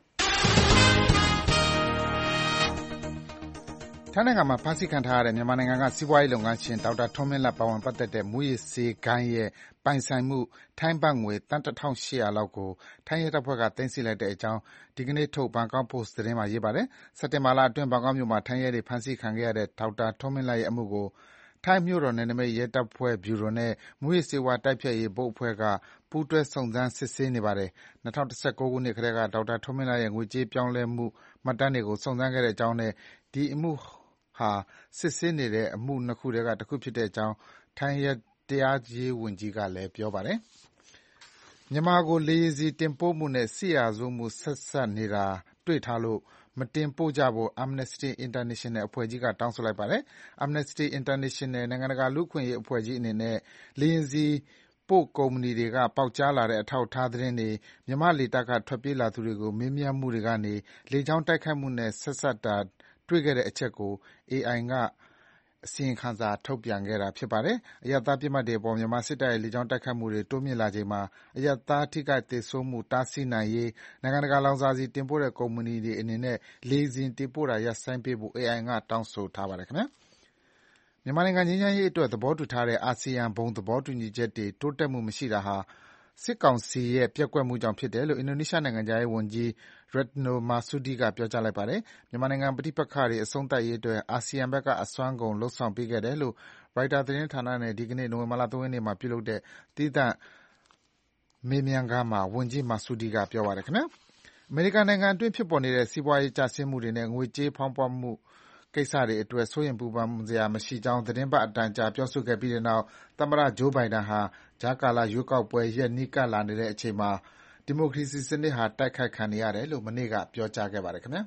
ထိုင်းနိုင်ငံမှာဖမ်းဆီးခံထားရတဲ့မြန်မာနိုင်ငံကစီးပွားရေးလုပ်ငန်းရှင်ဒေါက်တာထွန်းမင်းလတ်ပါဝင်ပတ်သက်တဲ့မူးယစ်ဆေးဂိုဏ်းရဲ့ပိုင်ဆိုင်မှုထိုင်းဘတ်ငွေသန်းတစ်ထောင်ရှစ်ရာလောက်ကိုထိုင်းရဲတပ်ဖွဲ့ကသိမ်းဆည်းလိုက်တဲ့အကြောင်းဒီကနေ့ထုတ်ဘန်ကောက်ပို့စ်သတင်းမှာရေးပါတယ်။စက်တင်ဘာလအတွင်းဘန်ကောက်မြို့မှာထိုင်းရဲတွေဖမ်းဆီးခံခဲ့ရတဲ့ဒေါက်တာထွန်းမင်းလတ်ရဲ့အမှုကိုထိုင်းမြို့တော်နယ်နိမိတ်ရဲတပ်ဖွဲ့ဗျူရိုနဲ့မူးယစ်ဆေးဝါးတိုက်ဖျက်ရေးဘုတ်အဖွဲ့ကပူးတွဲစုံစမ်းစစ်ဆေးနေပါတယ်။၂၀၁၉ခုနှစ်ကတည်းကဒေါက်တာထွန်းမင်းလတ်ရဲ့ငွေကြေးပြောင်းလဲမှုမှတ်တမ်းတွေကိုစုံစမ်းခဲ့တဲ့အကြောင်းနဲ့ဒီအမှုဟာစစ်ဆေးနေတဲ့အမှုနှစ်ခုထဲကတစ်ခုဖြစ်တဲ့အကြောင်းထိုင်းတရားရေးဝန်ကြီးကလည်းပြောပါတယ်။မြန်မာကိုလေယာဉ်ဆီတင်ပို့မှုနဲ့စစ်ရာဇဝတ်မှုဆက်စပ်နေတာတွေ့ထားလို့မတင်ပို့ကြဖို့ Amnesty International အဖွဲ့ကြီးကတောင်းဆိုလိုက်ပါတယ်။ Amnesty International နိုင်ငံတကာလူ့အခွင့်အရေးအဖွဲ့ကြီးအနေနဲ့လေယာဉ်ဆီပို့ကုမ္ပဏီတွေကပေါက်ကြားလာတဲ့အထောက်အထားသတင်းတွေမြန်မာ့လေတပ်ကထွက်ပြေးလာသူတွေကိုမေးမြန်းမှုတွေကနေလေကြောင်းတိုက်ခိုက်မှုနဲ့ဆက်စပ်တာတွေ့ခဲ့တဲ့အချက်ကို A I ကအစီရင်ခံစာထုတ်ပြန်ခဲ့တာဖြစ်ပါတယ်။အရပ်သားပစ်မှတ်တွေအပေါ်မြန်မာစစ်တပ်ရဲ့လေကြောင်းတိုက်ခိုက်မှုတွေတိုးမြင့်လာချိန်မှာအရပ်သားထိခိုက်သေဆုံးမှုတားဆီးနိုင်ရေးနိုင်ငံတကာလောင်စာဆီတင်ပို့တဲ့ကုမ္ပဏီတွေအနေနဲ့လေယာဉ်ဆီတင်ပို့တာရပ်ဆိုင်းပေးဖို့ A I ကတောင်းဆိုထားပါတယ်ခင်ဗျာ။မြန်မာနိုင်ငံငြိမ်းချမ်းရေးအတွက်သဘောတူထားတဲ့အာဆီယံဘုံသဘောတူညီချက်တွေတိုးတက်မှုမရှိတာဟာစစ်ကောင်စီရဲ့ပျက်ကွက်မှုကြောင့်ဖြစ်တယ်လို့အင်ဒိုနီးရှားနိုင်ငံခြားရေးဝန်ကြီး Retno Marsudi ကပြောကြားလိုက်ပါတယ်။မြန်မာနိုင်ငံပဋိပက္ခတွေအဆုံးသတ်ရေးအတွက်အာဆီယံဘက်ကအစွမ်းကုန်လုပ်ဆောင်ပေးခဲ့တယ်လို့ရိုက်တာသတင်းဌာနနဲ့ဒီကနေ့နိုဝင်ဘာလ၃ရက်နေ့မှာပြုလုပ်တဲ့သီးသန့်မေးမြန်းခန်းမှာဝန်ကြီး Marsudi ကပြောပါတယ်ခင်ဗျာ။အမေရိကန်နိုင်ငံအတွင်းဖြစ်ပေါ်နေတဲ့စီးပွားရေးကျဆင်းမှုတွေနဲ့ငွေကြေးဖောင်းပွမှုကိစ္စတွေအတွက်စိုးရိမ်ပူပန်စရာမရှိကြောင်းသတင်းပတ်အတန်ကြာပြောဆိုခဲ့ပြီးတဲ့နောက်သမ္မတဂျိုးဘိုင်ဒန်ဟာကြားကာလရွေးကောက်ပွဲရက်နီးကပ်လာနေတဲ့အချိန်မှာဒီမိုကရေစီစနစ်ဟာတိုက်ခိုက်ခံနေရတယ်လို့မနေ့ကပြောကြားခဲ့ပါတယ်ခင်ဗျာ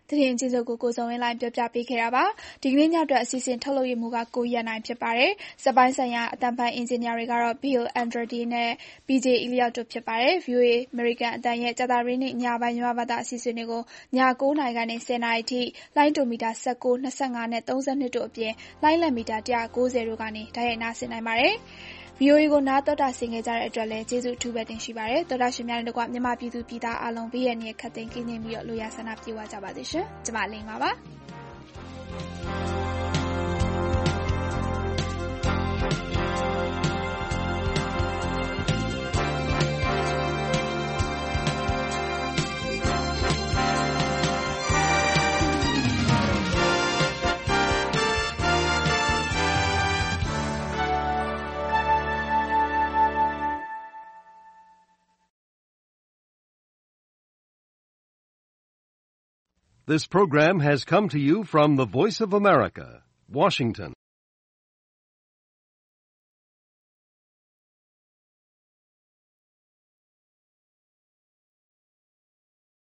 သတင်းချင်းစုပ်ကိုကိုစုံဝင်းလိုင်းပြောပြပေးခဲ့တာပါဒီကနေ့ညအတွက်အစီအစဉ်ထုတ်လုပ်ရမှုကကိုရက်နိုင်ဖြစ်ပါတယ်စပိုင်းဆိုင်ရာအတန်ဖန်အင်ဂျင်နီယာတွေကတော့ Bill Andrade နဲ့ ပီ ဂျေ Elliot တို့ဖြစ်ပါတယ် ဗွီအိုအေ American အတန်ရဲ့ကြာသပတေးနေ့ညပိုင်းမြန်မာဘာသာအစီအစဉ်တွေကိုည၉နာရီကနေ၁၀နာရီထိလိုင်းဒိုမီတာ၁၉ ၂၅နဲ့၃၂တို့အပြင်လိုင်းလံမီတာ၁၉၀တို့ကနေတိုက်ရိုက်နားဆင်နိုင်ပါတယ်ဗွီအိုအေကိုနားတော်တာဆင်ခဲ့ကြတဲ့အတွက်လည်းကျေးဇူးအထူးပဲတင်ရှိပါတယ်တော်တာရှင်များနဲ့တကွမြန်မာပြည်သူပြည်သားအားလုံးဘေးရန်ရဲ့ခတ်သိမ်းကင်းနေပြီးတော့လူရဆန္ဒပြေဝကြပါစေရှင်ကျမလိမ့်ပါပါ This program has come to you from the Voice of America, Washington.